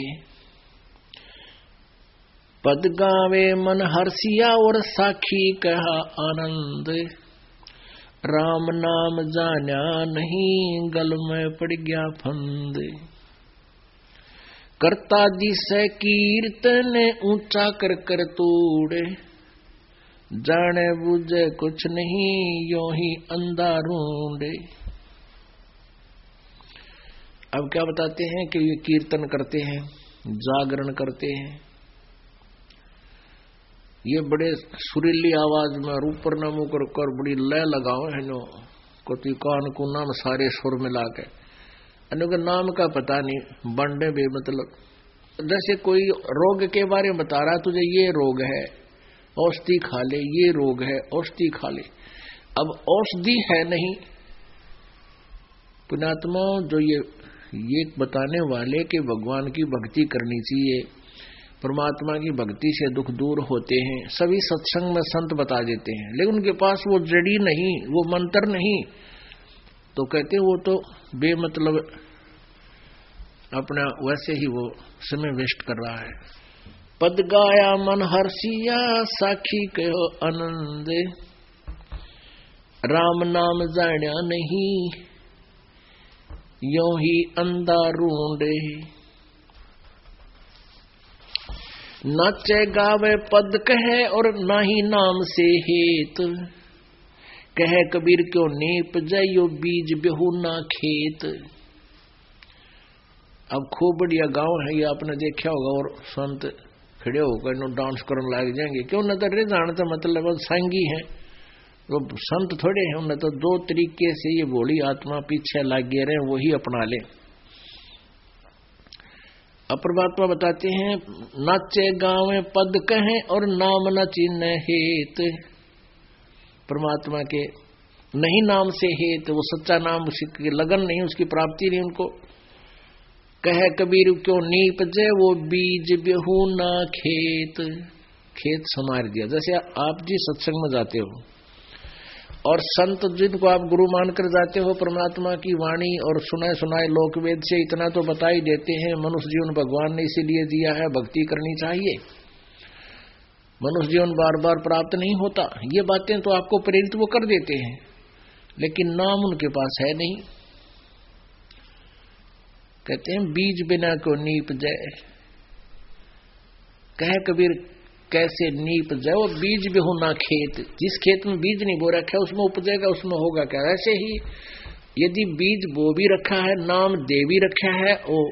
पद गावे मन हर्षिया और साखी कहा आनंद, राम नाम जाना नहीं गल में पड़ गया फंद, करता दिसे कीर्तन ऊंचा कर कर तोड़े, जाने बुझे कुछ नहीं यो ही अंधा ढूंढे। अब क्या बताते हैं कि ये कीर्तन करते हैं, जागरण करते हैं, ये बड़े सुरीली आवाज में ऊपर न मुंह कर बड़ी लय लगाओ है नो, कोई कान को नाम सारे सुर मिला के, अनु नाम का पता नहीं, बंडे बे मतलब। जैसे कोई रोग के बारे में बता रहा, तुझे ये रोग है, औषधि खा ले, ये रोग है, औषधि खा ले। अब औषधि है नहीं। पुण्यात्मा, जो ये बताने वाले कि भगवान की भक्ति करनी चाहिए, परमात्मा की भक्ति से दुख दूर होते हैं, सभी सत्संग में संत बता देते हैं, लेकिन उनके पास वो जड़ी नहीं, वो मंत्र नहीं, तो कहते वो तो बेमतलब अपना वैसे ही वो समय वेस्ट कर रहा है। पद गाया मन हर्षिया साखी कहो आनंद, राम नाम जाना नहीं यो ही अंधा रूंडे, नाचे गावे पद कहे और ना ही नाम से हेत, कहे कबीर क्यों नीप जाइयो बीज बेहू ना खेत। अब खूब बढ़िया गांव है ये, आपने देखा होगा, और संत खड़े होकर नो डांस करने लग जाएंगे, क्यों न तो रे जानते मतलब सांगी है, वो संत थोड़े हैं, उन्हें तो दो तरीके से ये भोली आत्मा पीछे लग गए रहे, वही अपना ले। परमात्मा बताते हैं, नाचे गावे पद कहें और नाम न चिन्ह हेत, परमात्मा के नहीं नाम से हेत, वो सच्चा नाम, उसकी लगन नहीं, उसकी प्राप्ति नहीं उनको। कहे कबीर क्यों नीप जे वो बीज बेहू ना खेत, खेत समार दिया। जैसे आप जी सत्संग में जाते हो, और संत जिनको आप गुरु मानकर जाते हो, परमात्मा की वाणी और सुनाए सुनाए लोक वेद से इतना तो बता ही देते हैं। मनुष्य जीवन भगवान ने इसीलिए दिया है, भक्ति करनी चाहिए। मनुष्य जीवन बार बार प्राप्त नहीं होता, ये बातें तो आपको प्रेरित वो कर देते हैं, लेकिन नाम उनके पास है नहीं। कहते हैं बीज बिना को नीप जाए, कह कबीर कैसे नीप जाए, वो बीज भी हो ना खेत, जिस खेत में बीज नहीं बो रखा है उसमें उपजेगा, उसमें होगा क्या। ऐसे ही यदि बीज बो भी रखा है, नाम दे भी रखा है, वो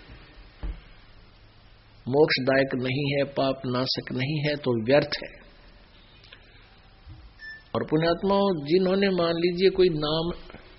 मोक्षदायक नहीं है, पाप नाशक नहीं है, तो व्यर्थ है। और पुण्यात्माओं, जिन्होंने मान लीजिए कोई नाम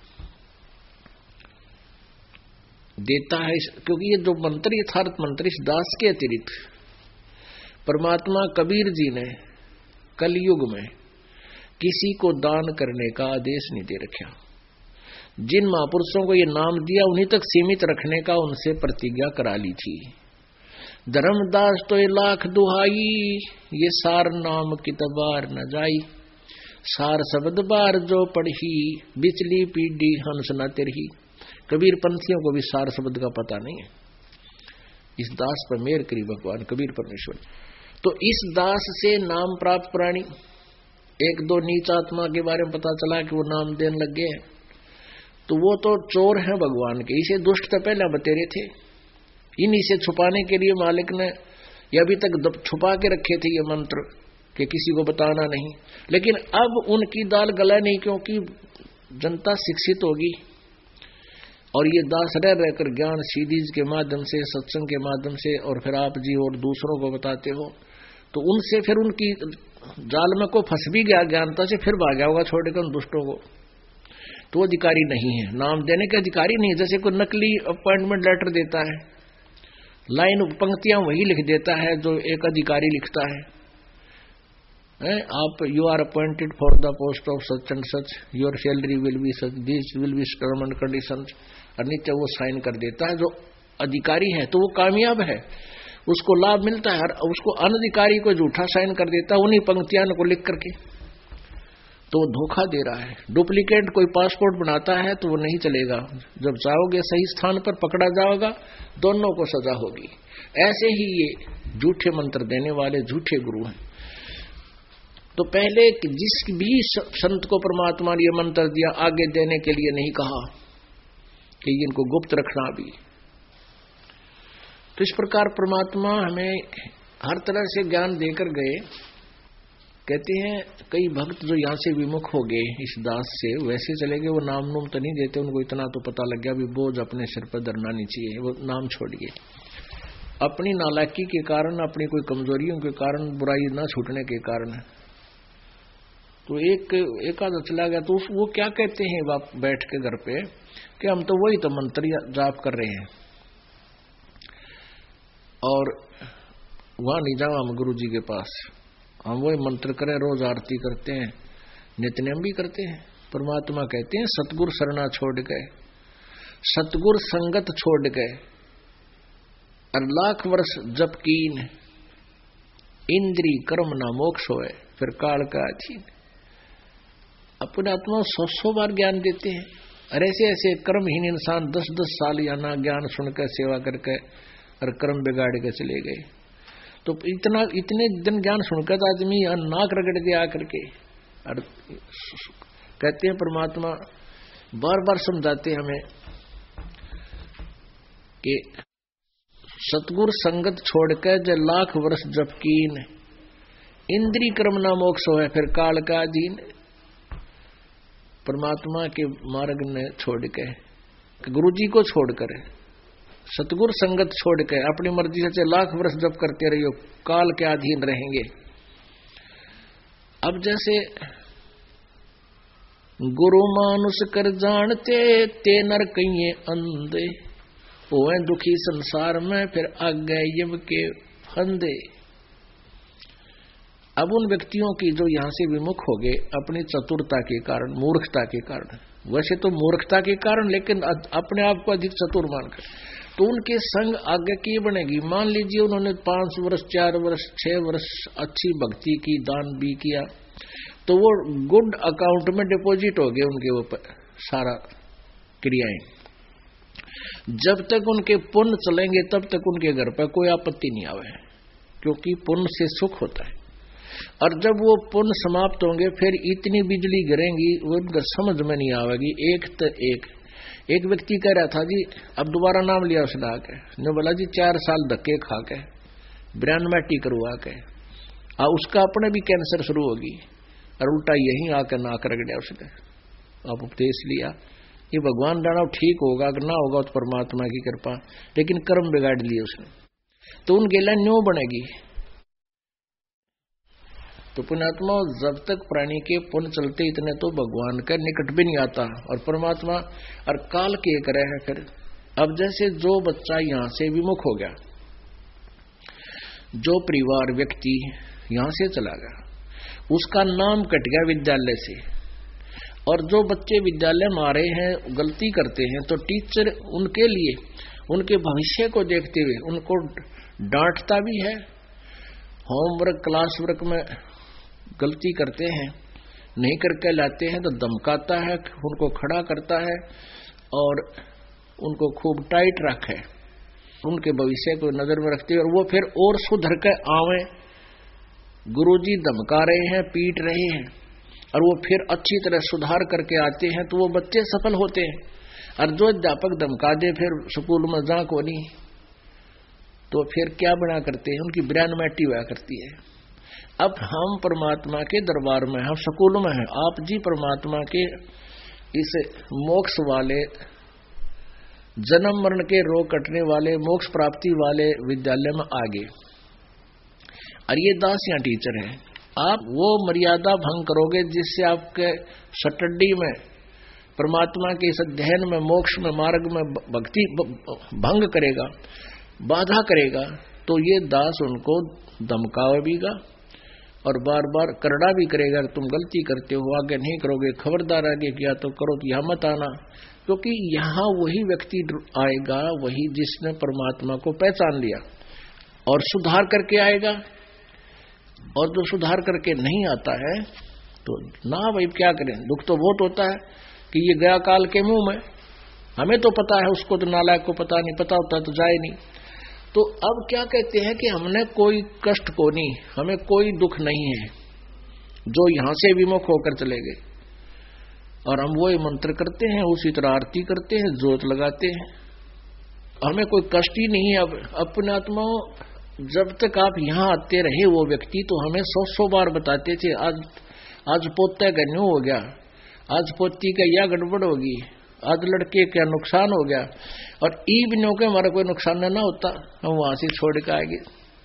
देता है, क्योंकि ये जो मंत्र यथार्थ मंत्र इस दास के अतिरिक्त परमात्मा कबीर जी ने कलयुग में किसी को दान करने का आदेश नहीं दे रखा। जिन महापुरुषों को ये नाम दिया उन्हीं तक सीमित रखने का उनसे प्रतिज्ञा करा ली थी। धर्मदास तो लाख दुहाई, ये सार नाम कितबार न जाई, सार शब्द बार जो पढ़ी, बिचली पीढ़ी हंस न तिरही। कबीर पंथियों को भी सार शब्द का पता नहीं है। इस दास पर मेहर करी भगवान कबीर परमेश्वर। तो इस दास से नाम प्राप्त प्राणी, एक दो नीच आत्मा के बारे में पता चला कि वो नाम देने लग गए, तो वो तो चोर हैं भगवान के। इसे दुष्ट तो पहले बतेरे थे, इन्हीं से छुपाने के लिए मालिक ने ये अभी तक छुपा के रखे थे ये मंत्र कि किसी को बताना नहीं। लेकिन अब उनकी दाल गला नहीं, क्योंकि जनता शिक्षित होगी और ये दास रह रहकर ज्ञान सीरीज के माध्यम से, सत्संग के माध्यम से, और फिर आप जी और दूसरों को बताते हो, तो उनसे फिर उनकी जाल में को फंस भी गया, ज्ञानता से फिर भाग गया होगा छोड़कर उन दुष्टों को। तो अधिकारी नहीं है, नाम देने के अधिकारी नहीं है। जैसे कोई नकली अपॉइंटमेंट लेटर देता है, लाइन पंक्तियां वही लिख देता है जो एक अधिकारी लिखता है। आप you are appointed for the post of such and such, your salary will be such, this will be term and conditions, और नीचे वो साइन कर देता है। जो अधिकारी है तो वो कामयाब है, उसको लाभ मिलता है, और उसको अनधिकारी को झूठा साइन कर देता है उन्हीं पंक्तियां को लिख करके, तो वो धोखा दे रहा है। डुप्लीकेट कोई पासपोर्ट बनाता है तो वो नहीं चलेगा, जब जाओगे सही स्थान पर पकड़ा जाओगा, दोनों को सजा होगी। ऐसे ही ये झूठे मंत्र देने वाले झूठे गुरु हैं। तो पहले जिस भी संत को परमात्मा ने ये मंत्र दिया, आगे देने के लिए नहीं कहा कि इनको गुप्त रखना भी। तो इस प्रकार परमात्मा हमें हर तरह से ज्ञान देकर गए। कहते हैं कई भक्त जो यहाँ से विमुख हो गए इस दास से, वैसे चले गए, वो नाम नूम तो नहीं देते, उनको इतना तो पता लग गया भी बोझ अपने सिर पर धरना नहीं चाहिए, वो नाम छोड़ गए। अपनी नालायकी के कारण, अपनी कोई कमजोरियों के कारण, बुराई ना छूटने के कारण। तो एक आधा चला गया, तो वो क्या कहते हैं बैठ के घर पे कि हम तो वही तो मंत्र जाप कर रहे हैं, और वहां नहीं जाओ हम गुरु जी के पास, हम वही मंत्र करें, रोज आरती करते हैं, नित्यनेम भी करते हैं। परमात्मा कहते हैं सतगुरु शरणा छोड़ गए, सतगुरु संगत छोड़ गए, और लाख वर्ष जप कीन, इंद्री कर्म ना मोक्ष होए, फिर काल का अधीन। अपने आत्मा 100 बार ज्ञान देते हैं, और ऐसे ऐसे कर्महीन इंसान 10-10 साल या ना ज्ञान सुनकर सेवा करके और कर्म बिगाड़ के चले गए। तो इतने दिन ज्ञान सुनकर आदमी नाक रगड़ के आकर के, और कहते हैं परमात्मा बार बार समझाते हमें कि सतगुरु संगत छोड़कर जो लाख वर्ष जप कीन, इंद्री कर्म ना मोक्ष होए, फिर काल का अधीन। परमात्मा के मार्ग ने छोड़ के, गुरु जी को छोड़कर, सतगुरु संगत छोड़ के अपनी मर्जी से लाख वर्ष जप करते रहियो, काल के अधीन रहेंगे। अब जैसे गुरु मानुष कर जानते, ते नर कहिए अंधे, होए दुखी संसार में, फिर आगे यव के फंदे। अब उन व्यक्तियों की जो यहां से विमुख हो गए अपनी चतुरता के कारण, मूर्खता के कारण, वैसे तो मूर्खता के कारण, लेकिन अपने आप को अधिक चतुर मानकर, तो उनके संग आगे की बनेगी। मान लीजिए उन्होंने 5 वर्ष, 4 वर्ष, 6 वर्ष अच्छी भक्ति की, दान भी किया, तो वो गुड अकाउंट में डिपॉजिट हो गए उनके ऊपर सारा क्रियाएं। जब तक उनके पुण्य चलेंगे तब तक उनके घर पर कोई आपत्ति नहीं आवे, क्योंकि पुण्य से सुख होता है। और जब वो पुण्य समाप्त होंगे फिर इतनी बिजली गिरेंगी वो उनका समझ में नहीं आवेगी। एक व्यक्ति कह रहा था जी, अब दोबारा नाम लिया उसने आके, ने बोला जी 4 साल धक्के खा के 92 करवा के उसका अपने भी कैंसर शुरू होगी, और उल्टा यही आकर नाक रगड़ा उसने। अब उपदेश लिया, ये भगवान जाना ठीक होगा कि ना होगा तो परमात्मा की कृपा, लेकिन कर्म बिगाड़ लिए उसने, तो उनके लिए न्यों बनेगी। तो पुण्यात्मा जब तक प्राणी के पुण्य चलते इतने तो भगवान के निकट भी नहीं आता, और परमात्मा और काल के करे हैं। फिर अब जैसे जो बच्चा यहां से विमुख हो गया, जो परिवार व्यक्ति यहां से चला गया, उसका नाम कट गया विद्यालय से, और जो बच्चे विद्यालय में आ रहे हैं गलती करते हैं तो टीचर उनके लिए उनके भविष्य को देखते हुए उनको डांटता भी है। होमवर्क क्लास वर्क में गलती करते हैं, नहीं करके लाते हैं तो धमकाता है, उनको खड़ा करता है और उनको खूब टाइट रखे, उनके भविष्य को नजर में रखते हैं। और वो फिर और सुधर के आवे, गुरुजी धमका रहे हैं, पीट रहे हैं, और वो फिर अच्छी तरह सुधार करके आते हैं तो वो बच्चे सफल होते हैं। और जो अध्यापक धमका दे फिर स्कूल में जा को नहीं, तो फिर क्या बना करते हैं, उनकी ब्रैनमैटी हुआ करती है। अब हम परमात्मा के दरबार में, हम स्कूल में हैं, आप जी परमात्मा के इस मोक्ष वाले, जन्म मरण के रोग कटने वाले, मोक्ष प्राप्ति वाले विद्यालय में आ गए, और ये दास या टीचर है। आप वो मर्यादा भंग करोगे जिससे आपके स्टडी में, परमात्मा के इस अध्ययन में, मोक्ष में, मार्ग में भक्ति भंग करेगा, बाधा करेगा, तो ये दास उनको धमकावेगा और बार बार करड़ा भी करेगा। तुम गलती करते हो, आगे नहीं करोगे, खबरदार आगे किया तो करो, तो यहां मत आना। क्योंकि यहां वही व्यक्ति आएगा, वही जिसने परमात्मा को पहचान लिया और सुधार करके आएगा। और जो सुधार करके नहीं आता है तो ना भाई क्या करें, दुख तो बहुत होता है कि ये गया काल के मुंह में। हमें तो पता है, उसको तो नालायक को पता नहीं, पता होता तो जाए नहीं। तो अब क्या कहते हैं कि हमने कोई कष्ट को नहीं, हमें कोई दुख नहीं है, जो यहां से विमुख होकर चले गए। और हम वही मंत्र करते हैं, उसी तरह आरती करते हैं, जोत लगाते हैं, हमें कोई कष्ट ही नहीं है। अब अपने आत्मा जब तक आप यहां आते रहे वो व्यक्ति, तो हमें 100 बार बताते थे आज पोते का न्यू हो गया, आज पोती का यह गड़बड़ होगी, आज लड़के का नुकसान हो गया। और ईबनों के हमारा कोई नुकसान ना होता, हम वहां से छोड़ के आएंगे।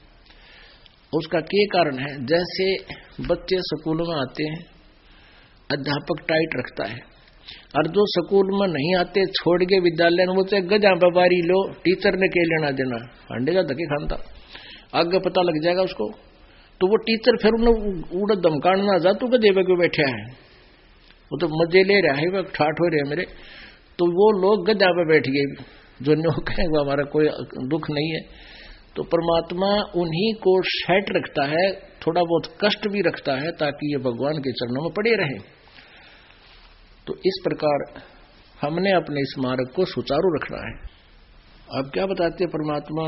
उसका क्या कारण है, जैसे बच्चे स्कूल में आते हैं, अध्यापक टाइट रखता है, और जो स्कूल में नहीं आते छोड़ के विद्यालय में, वो चाहे गजा बारी लो, टीचर ने क्या लेना देना, अंडे का धक्के खानता, आगे पता लग जाएगा उसको। तो वो टीचर फिर उन्हें उड़ धमकाना ना जा, तू गधे पे क्यों बैठा है, वो तो मजे ले रहा है, वह ठाठ हो रहे मेरे। तो वो लोग गधा पे बैठ गए, जो न्योक है वो हमारा कोई दुख नहीं है। तो परमात्मा उन्हीं को सेट रखता है, थोड़ा बहुत कष्ट भी रखता है, ताकि ये भगवान के चरणों में पड़े रहे। तो इस प्रकार हमने अपने इस मार्ग को सुचारू रखना है। अब क्या बताते परमात्मा,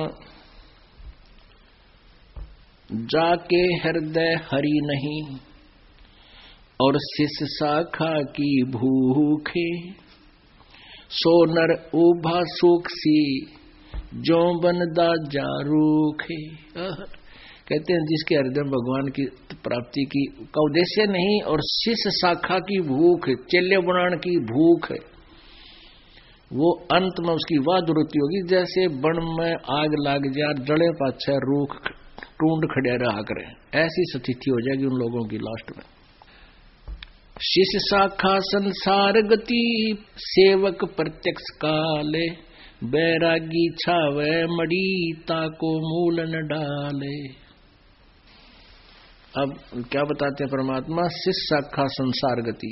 जाके हृदय हरि नहीं और शिष शाखा की भूखे, सोनर उभा सुख सी जो बनदा जारूखे। कहते हैं जिसके हृदय भगवान की प्राप्ति की का उद्देश्य नहीं और शिष शाखा की भूख, चेले बनाने की भूख है, वो अंत में उसकी वाह दुरुति होगी। जैसे बन में आग लाग जाए, जड़े पाछे रूख टूंड खड़े रहा करें, ऐसी स्थिति हो जाएगी उन लोगों की लास्ट में। शिष शाखा संसार गति, सेवक प्रत्यक्ष काले, बैरागी छावे मड़ी ताको मूल न डाले। अब क्या बताते हैं परमात्मा, शिष शाखा संसार गति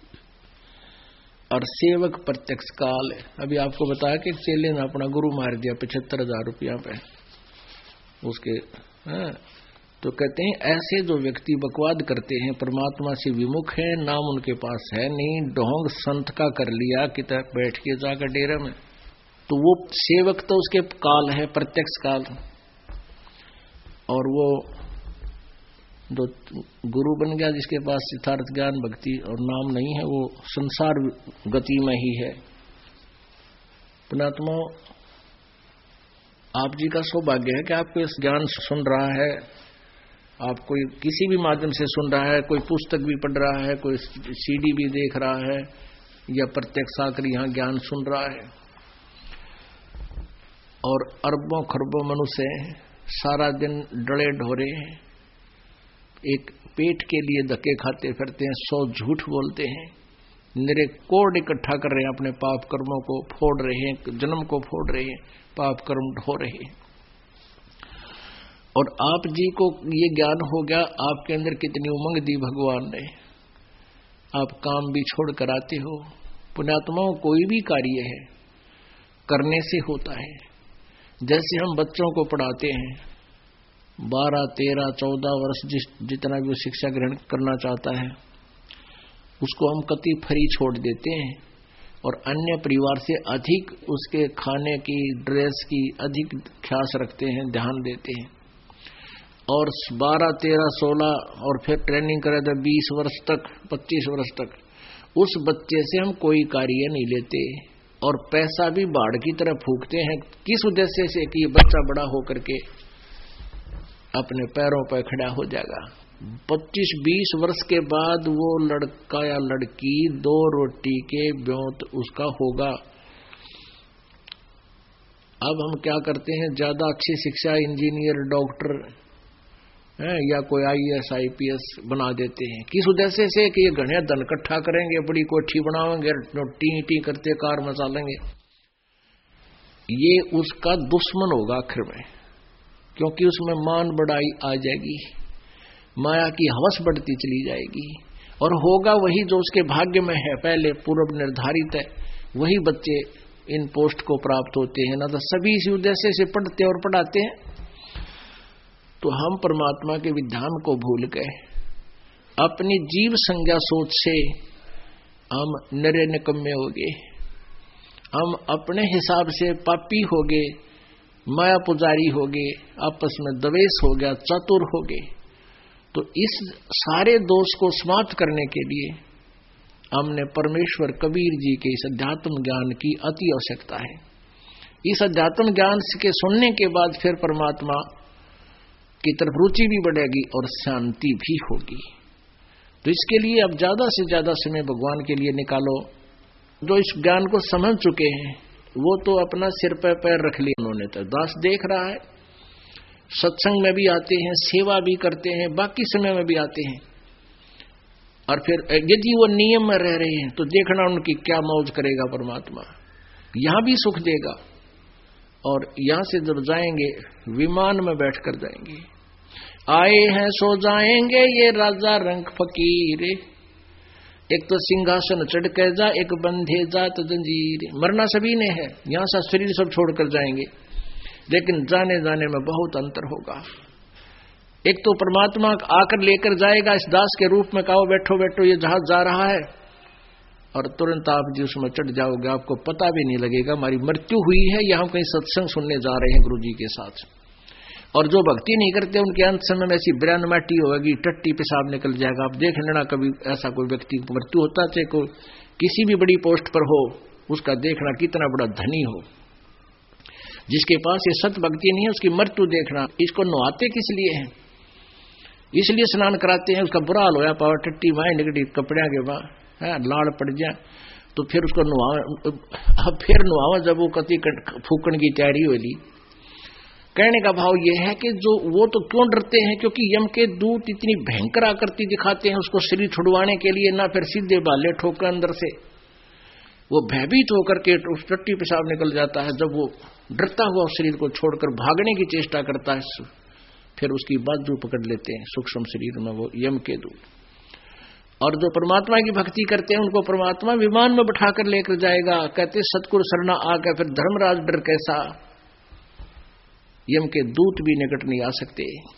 और सेवक प्रत्यक्ष काल है। अभी आपको बताया कि चेले ने अपना गुरु मार दिया 75,000 रुपया पे उसके, तो कहते हैं ऐसे जो व्यक्ति बकवाद करते हैं, परमात्मा से विमुख है, नाम उनके पास है नहीं, ढोंग संत का कर लिया कि तक बैठ के जाकर डेरे में, तो वो सेवक तो उसके काल है, प्रत्यक्ष काल, और वो जो गुरु बन गया जिसके पास यथार्थ ज्ञान भक्ति और नाम नहीं है, वो संसार गति में ही है। पुणात्मा, आप जी का सौभाग्य है कि आपको इस ज्ञान सुन रहा है, आप कोई किसी भी माध्यम से सुन रहा है, कोई पुस्तक भी पढ़ रहा है, कोई सीडी भी देख रहा है, या प्रत्यक्ष आकर यहाँ ज्ञान सुन रहा है। और अरबों खरबों मनुष्य सारा दिन डरे ढोरे एक पेट के लिए धक्के खाते फिरते हैं, 100 झूठ बोलते हैं, निरे कोड इकट्ठा कर रहे हैं, अपने पाप कर्मों को फोड़ रहे हैं, जन्म को फोड़ रहे हैं, पाप कर्म ढो रहे हैं। और आप जी को ये ज्ञान हो गया, आपके अंदर कितनी उमंग दी भगवान ने, आप काम भी छोड़ कर आते हो। पुण्यात्माओं, कोई भी कार्य है करने से होता है। जैसे हम बच्चों को पढ़ाते हैं, 12, 13, 14 वर्ष जितना भी वो शिक्षा ग्रहण करना चाहता है, उसको हम कति फ्री छोड़ देते हैं और अन्य परिवार से अधिक उसके खाने की, ड्रेस की अधिक ख्यास रखते हैं, ध्यान देते हैं। और 12, 13, 16 और फिर ट्रेनिंग करे तो 20 वर्ष तक, 25 वर्ष तक उस बच्चे से हम कोई कार्य नहीं लेते और पैसा भी बाढ़ की तरह फूकते हैं। किस उद्देश्य से कि ये बच्चा बड़ा होकर के अपने पैरों पर खड़ा हो जाएगा। 25-20 वर्ष के बाद वो लड़का या लड़की 2 रोटी के ब्योंत उसका होगा। अब हम क्या करते हैं, ज्यादा अच्छी शिक्षा, इंजीनियर, डॉक्टर या कोई IAS IPS बना देते हैं। किस उद्देश्य से कि ये घने धन इकट्ठा करेंगे, बड़ी कोठी बनावेंगे, टी टी करते कार मचालेंगे। ये उसका दुश्मन होगा आखिर में, क्योंकि उसमें मान बढ़ाई आ जाएगी, माया की हवस बढ़ती चली जाएगी और होगा वही जो उसके भाग्य में है, पहले पूर्व निर्धारित है, वही बच्चे इन पोस्ट को प्राप्त होते हैं। ना तो सभी इसी उद्देश्य से पढ़ते और पढ़ाते हैं। तो हम परमात्मा के विधान को भूल गए, अपनी जीव संज्ञा सोच से हम नरे निकम्मे हो गए, हम अपने हिसाब से पापी हो गए, माया पुजारी हो गए, आपस में द्वेष हो गया, चतुर हो गए। तो इस सारे दोष को समाप्त करने के लिए हमने परमेश्वर कबीर जी के इस अध्यात्म ज्ञान की अति आवश्यकता है। इस अध्यात्म ज्ञान के सुनने के बाद फिर परमात्मा की तरफ रुचि भी बढ़ेगी और शांति भी होगी। तो इसके लिए अब ज्यादा से ज्यादा समय भगवान के लिए निकालो। जो इस ज्ञान को समझ चुके हैं वो तो अपना सिर पर पैर रख लिया उन्होंने, तो दास देख रहा है, सत्संग में भी आते हैं, सेवा भी करते हैं, बाकी समय में भी आते हैं। और फिर यदि वो नियम में रह रहे हैं तो देखना उनकी क्या मौज करेगा परमात्मा, यहां भी सुख देगा। और यहां से जब जाएंगे विमान में बैठकर जाएंगे, आए हैं सो जाएंगे ये राजा रंग फकीर, एक तो सिंहासन चढ़ कर जा, एक बंधे जात जंजीर। मरना सभी ने है, यहां से शरीर सब छोड़कर जाएंगे, लेकिन जाने जाने में बहुत अंतर होगा। एक तो परमात्मा आकर लेकर जाएगा इस दास के रूप में, कहो बैठो बैठो ये जहाज जा रहा है, और तुरंत आप जी उसमें चढ़ जाओगे, आपको पता भी नहीं लगेगा हमारी मृत्यु हुई है या हम कहीं सत्संग सुनने जा रहे हैं गुरु जी के साथ। और जो भक्ति नहीं करते उनके अंत समय में ऐसी ब्रह्माटी होगी, टट्टी पेशाब निकल जाएगा। आप देख लेना कभी ऐसा कोई व्यक्ति की मृत्यु होता, चाहे कोई किसी भी बड़ी पोस्ट पर हो, उसका देखना कितना बड़ा धनी हो, जिसके पास ये सत भक्ति नहीं है उसकी मृत्यु देखना। इसको नहाते किस लिए है, इसलिए स्नान कराते हैं, उसका बुरा हाल होया पावर टट्टी वहां निकटी कपड़िया के वहां लाड़ पड़ जाए तो फिर उसको नुआवा जब वो कति फूकण की तैयारी होली। कहने का भाव ये है कि जो वो तो क्यों डरते हैं, क्योंकि यम के दूत इतनी भयंकर आकृति दिखाते हैं उसको शरीर छुड़वाने के लिए, ना फिर सीधे बाले ठोकर अंदर से वो भयभीत होकर के उस टट्टी पेशाब निकल जाता है। जब वो डरता हुआ शरीर को छोड़कर भागने की चेष्टा करता है, फिर उसकी बाजू पकड़ लेते हैं सूक्ष्म शरीर में वो यम के दूत। और जो परमात्मा की भक्ति करते हैं उनको परमात्मा विमान में बैठाकर लेकर जाएगा। कहते सतगुरु शरणा आ गए, फिर धर्मराज डर कैसा, यम के दूत भी निकट नहीं आ सकते।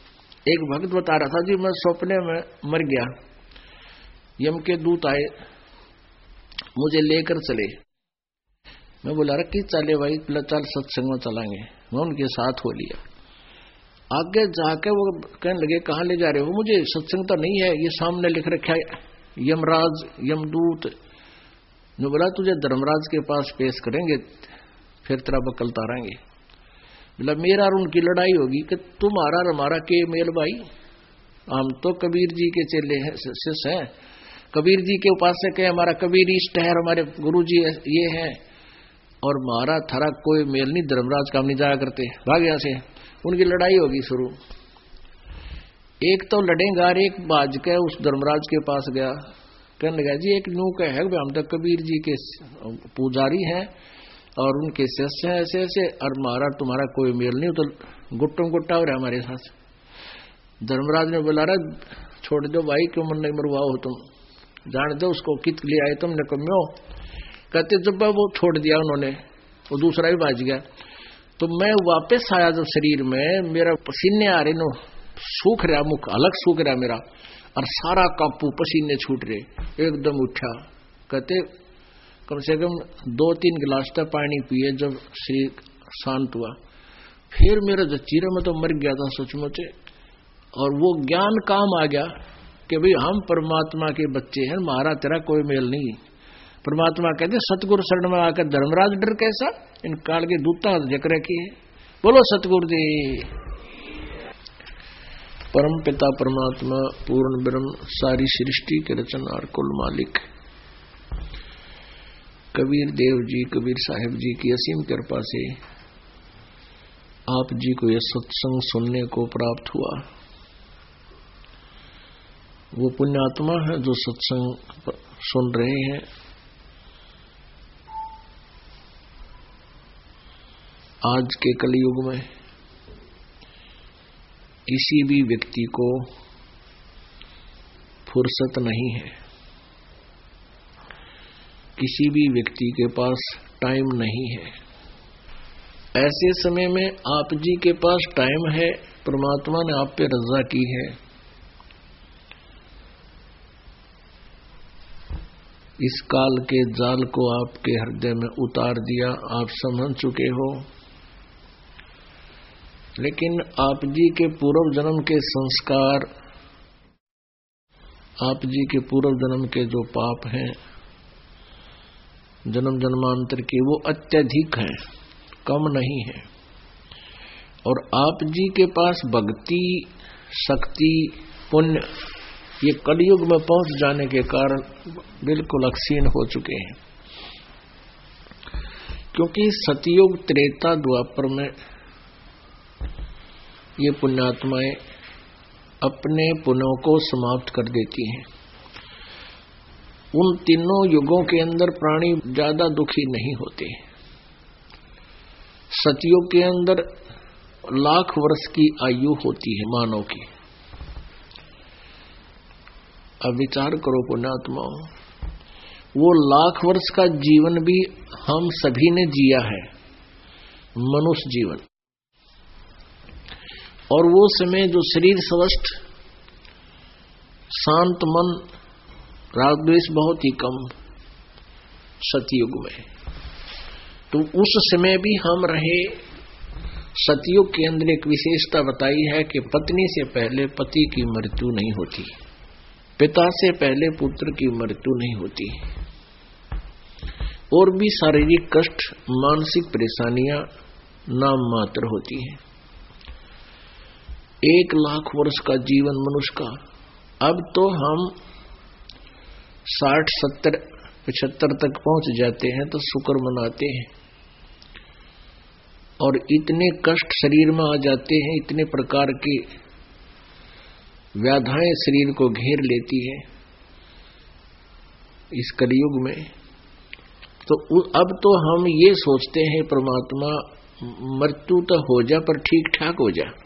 एक भक्त बता रहा था जी, मैं सपने में मर गया, यम के दूत आए, मुझे लेकर चले। मैं बोला रखी चले भाई, चल सत्संग में चलाएंगे। मैं उनके साथ हो लिया। आगे जाके वो कहने लगे कहाँ ले जा रहे हो? मुझे सत्संग तो नहीं है, ये सामने लिख रखा है यमराज यमदूत। मैं बोला तुझे धर्मराज के पास पेश करेंगे, फिर तेरा बकल तारेंगे। बोला मेरा और उनकी लड़ाई होगी कि तुम्हारा और हमारा के मेल भाई, हम तो कबीर जी के चेले हैं, शिष्य हैं, कबीर जी के उपासक है, हमारा कबीर इष्ट है, हमारे गुरु जी ये है, और हमारा थारा कोई मेल नहीं, धर्मराज काम नहीं जाया करते, भाग यहां से। उनकी लड़ाई होगी शुरू। एक तो लड़ेगा, एक बाज के उस धर्मराज के पास गया, कहने लगा जी एक नू का है, हम तो कबीर जी के पुजारी हैं और उनके शिष्य हैं, ऐसे ऐसे, और हमारा तुम्हारा कोई मेल नहीं, तो गुट्टम गुट्टा हो रहा है हमारे साथ। धर्मराज ने बोला रहा छोड़ दो भाई, क्यों मन नहीं मरवाओ तुम, जान दो उसको, कित लिए आए तुम निकम्यो। कहते जब वो छोड़ दिया उन्होंने, वो दूसरा भी बाज गया। तो मैं वापस आया जब शरीर में, मेरा पसीने आ रहे नो, सूख रहा मुख, अलग सूख रहा मेरा, और सारा कापू पसीने छूट रहे। एकदम उठा, कहते कम से कम 2-3 गिलास तक पानी पिए, जब शरीर शांत हुआ। फिर मेरा जो चीरा में तो मर गया था सचमुच, और वो ज्ञान काम आ गया कि भाई हम परमात्मा के बच्चे हैं, हमारा तेरा कोई मेल नहीं। परमात्मा कहते सतगुरु शरण में आकर धर्मराज डर कैसा, इन काल के दूता जक रखी है। बोलो सतगुरु देव। परम पिता परमात्मा पूर्ण ब्रह्म, सारी सृष्टि के रचनहार, कुल मालिक कबीर देव जी, कबीर साहिब जी की असीम कृपा से आप जी को यह सत्संग सुनने को प्राप्त हुआ। वो पुण्यात्मा है जो सत्संग सुन रहे हैं। आज के कलयुग में किसी भी व्यक्ति को फुर्सत नहीं है, किसी भी व्यक्ति के पास टाइम नहीं है। ऐसे समय में आप जी के पास टाइम है, परमात्मा ने आप पे रजा की है। इस काल के जाल को आपके हृदय में उतार दिया, आप समझ चुके हो। लेकिन आप जी के पूर्व जन्म के संस्कार, आप जी के पूर्व जन्म के जो पाप हैं, जन्म जन्मांतर के, वो अत्यधिक हैं, कम नहीं है। और आप जी के पास भक्ति, शक्ति, पुण्य, ये कलयुग में पहुंच जाने के कारण बिल्कुल अक्षीण हो चुके हैं। क्योंकि सतयुग, त्रेता, द्वापर में ये पुण्यात्माएं अपने पुण्यों को समाप्त कर देती हैं। उन तीनों युगों के अंदर प्राणी ज्यादा दुखी नहीं होते। सतयुग के अंदर लाख वर्ष की आयु होती है मानव की। अब विचार करो पुण्यात्माओं, वो लाख वर्ष का जीवन भी हम सभी ने जिया है, मनुष्य जीवन। और वो समय जो शरीर स्वस्थ, शांत मन, राग द्वेष बहुत ही कम सतयुग में, तो उस समय भी हम रहे। सतयुग के अंदर एक विशेषता बताई है कि पत्नी से पहले पति की मृत्यु नहीं होती, पिता से पहले पुत्र की मृत्यु नहीं होती, और भी शारीरिक कष्ट, मानसिक परेशानियां नाम मात्र होती हैं। 1 लाख वर्ष का जीवन मनुष्य का, अब तो हम 60, 70, 75 तक पहुंच जाते हैं तो शुक्र मनाते हैं। और इतने कष्ट शरीर में आ जाते हैं, इतने प्रकार की व्याधाएं शरीर को घेर लेती है इस कलयुग में। तो अब तो हम ये सोचते हैं परमात्मा मृत्यु तो हो जा पर ठीक ठाक हो जा।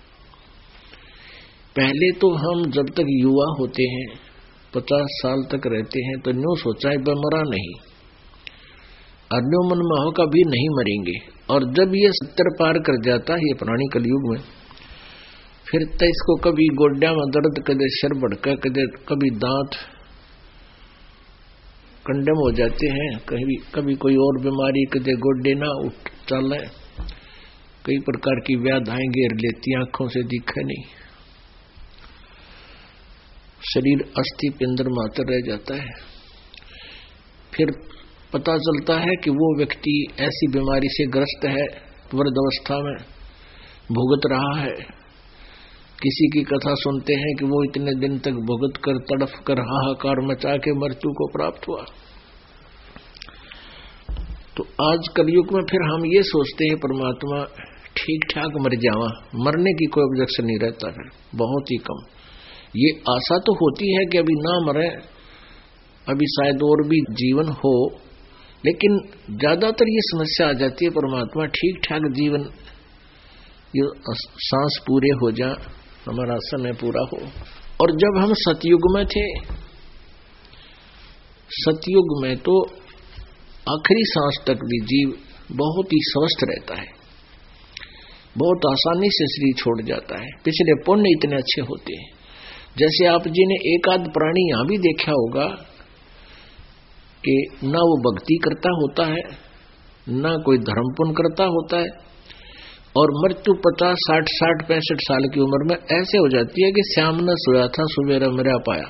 पहले तो हम जब तक युवा होते हैं, 50 साल तक रहते हैं, तो न्यू सोचा है मरा नहीं, और न्यू मन में हो कभी नहीं मरेंगे। और जब ये 70 पार कर जाता है, ये पुरानी कलयुग में, फिर तो इसको कभी गोड्या में दर्द, कदे सिर भड़का, कभी दांत कंडम हो जाते हैं, कभी कोई और बीमारी, कदे गोड्डे ना उठ चले, कई प्रकार की व्याधियां घेर लेती, आंखों से दिखे नहीं, शरीर अस्थि पिंडर मात्र रह जाता है। फिर पता चलता है कि वो व्यक्ति ऐसी बीमारी से ग्रस्त है, वृद्धावस्था में भुगत रहा है। किसी की कथा सुनते हैं कि वो इतने दिन तक भुगत कर, तड़फ कर, हाहाकार मचा के मृत्यु को प्राप्त हुआ। तो आज कलयुग में फिर हम ये सोचते हैं परमात्मा ठीक ठाक मर जावा, मरने की कोई ऑब्जेक्शन नहीं रहता है, बहुत ही कम। ये आशा तो होती है कि अभी ना मरे, अभी शायद और भी जीवन हो, लेकिन ज्यादातर ये समस्या आ जाती है परमात्मा ठीक ठाक जीवन, ये सांस पूरे हो जा, हमारा समय पूरा हो। और जब हम सतयुग में थे, सतयुग में तो आखिरी सांस तक भी जीव बहुत ही स्वस्थ रहता है, बहुत आसानी से शरीर छोड़ जाता है। पिछले पुण्य इतने अच्छे होते हैं। जैसे आप जी ने एक आध प्राणी यहां भी देखा होगा कि ना वो भक्ति करता होता है, ना कोई धर्म पुण्य करता होता है, और मृत्यु 50, 60, 65 साल की उम्र में ऐसे हो जाती है कि श्याम न सोया था सुबेरा मेरा पाया।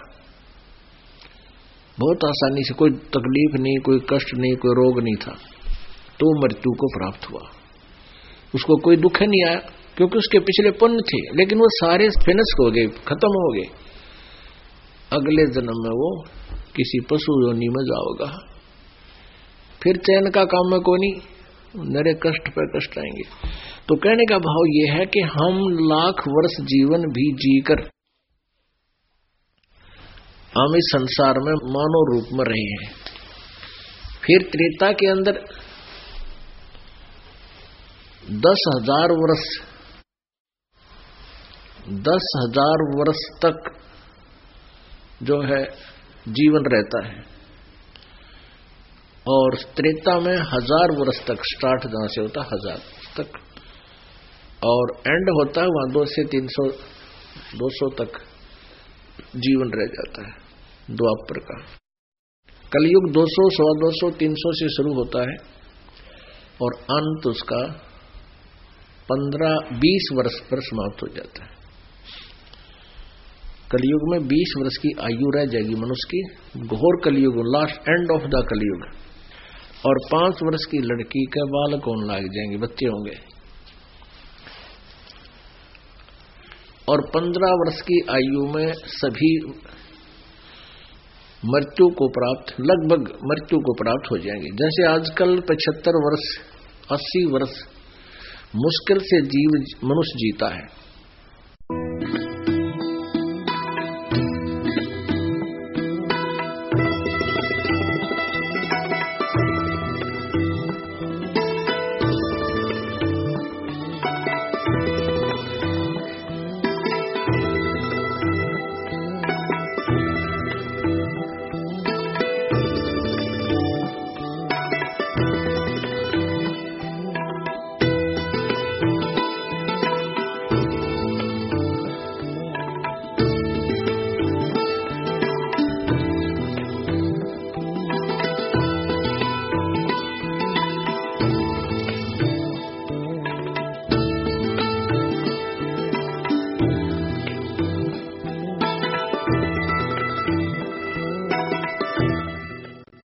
बहुत आसानी से, कोई तकलीफ नहीं, कोई कष्ट नहीं, कोई रोग नहीं था, तो मृत्यु को प्राप्त हुआ। उसको कोई दुख नहीं आया, क्योंकि उसके पिछले पुण्य थे, लेकिन वो सारे फिनिश हो गए, खत्म हो गए। अगले जन्म में वो किसी पशु योनि में जाओगा, फिर चैन का काम में कोई नहीं, नरे कष्ट पर कष्ट आएंगे। तो कहने का भाव ये है कि हम लाख वर्ष जीवन भी जीकर हम इस संसार में मानव रूप में रहे हैं। फिर त्रेता के अंदर 10,000 वर्ष, 10,000 वर्ष तक जो है जीवन रहता है, और त्रेता में 1000 वर्ष तक, स्टार्ट जहां से होता 1000 तक, और एंड होता है वहां 200 से 300, 200 तक जीवन रह जाता है द्वापर का। कलयुग 200, 200, 300 से शुरू होता है, और अंत उसका 15-20 वर्ष पर समाप्त हो जाता है। कलयुग में 20 वर्ष की आयु रह जाएगी मनुष्य की, घोर कलयुग, लास्ट एंड ऑफ द कलयुग। और 5 वर्ष की लड़की के बाल कौन लाग जाएंगे, बच्चे होंगे। और 15 वर्ष की आयु में सभी मृत्यु को प्राप्त, लगभग मृत्यु को प्राप्त हो जाएंगे। जैसे आजकल 75 वर्ष, 80 वर्ष मुश्किल से जीव मनुष्य जीता है।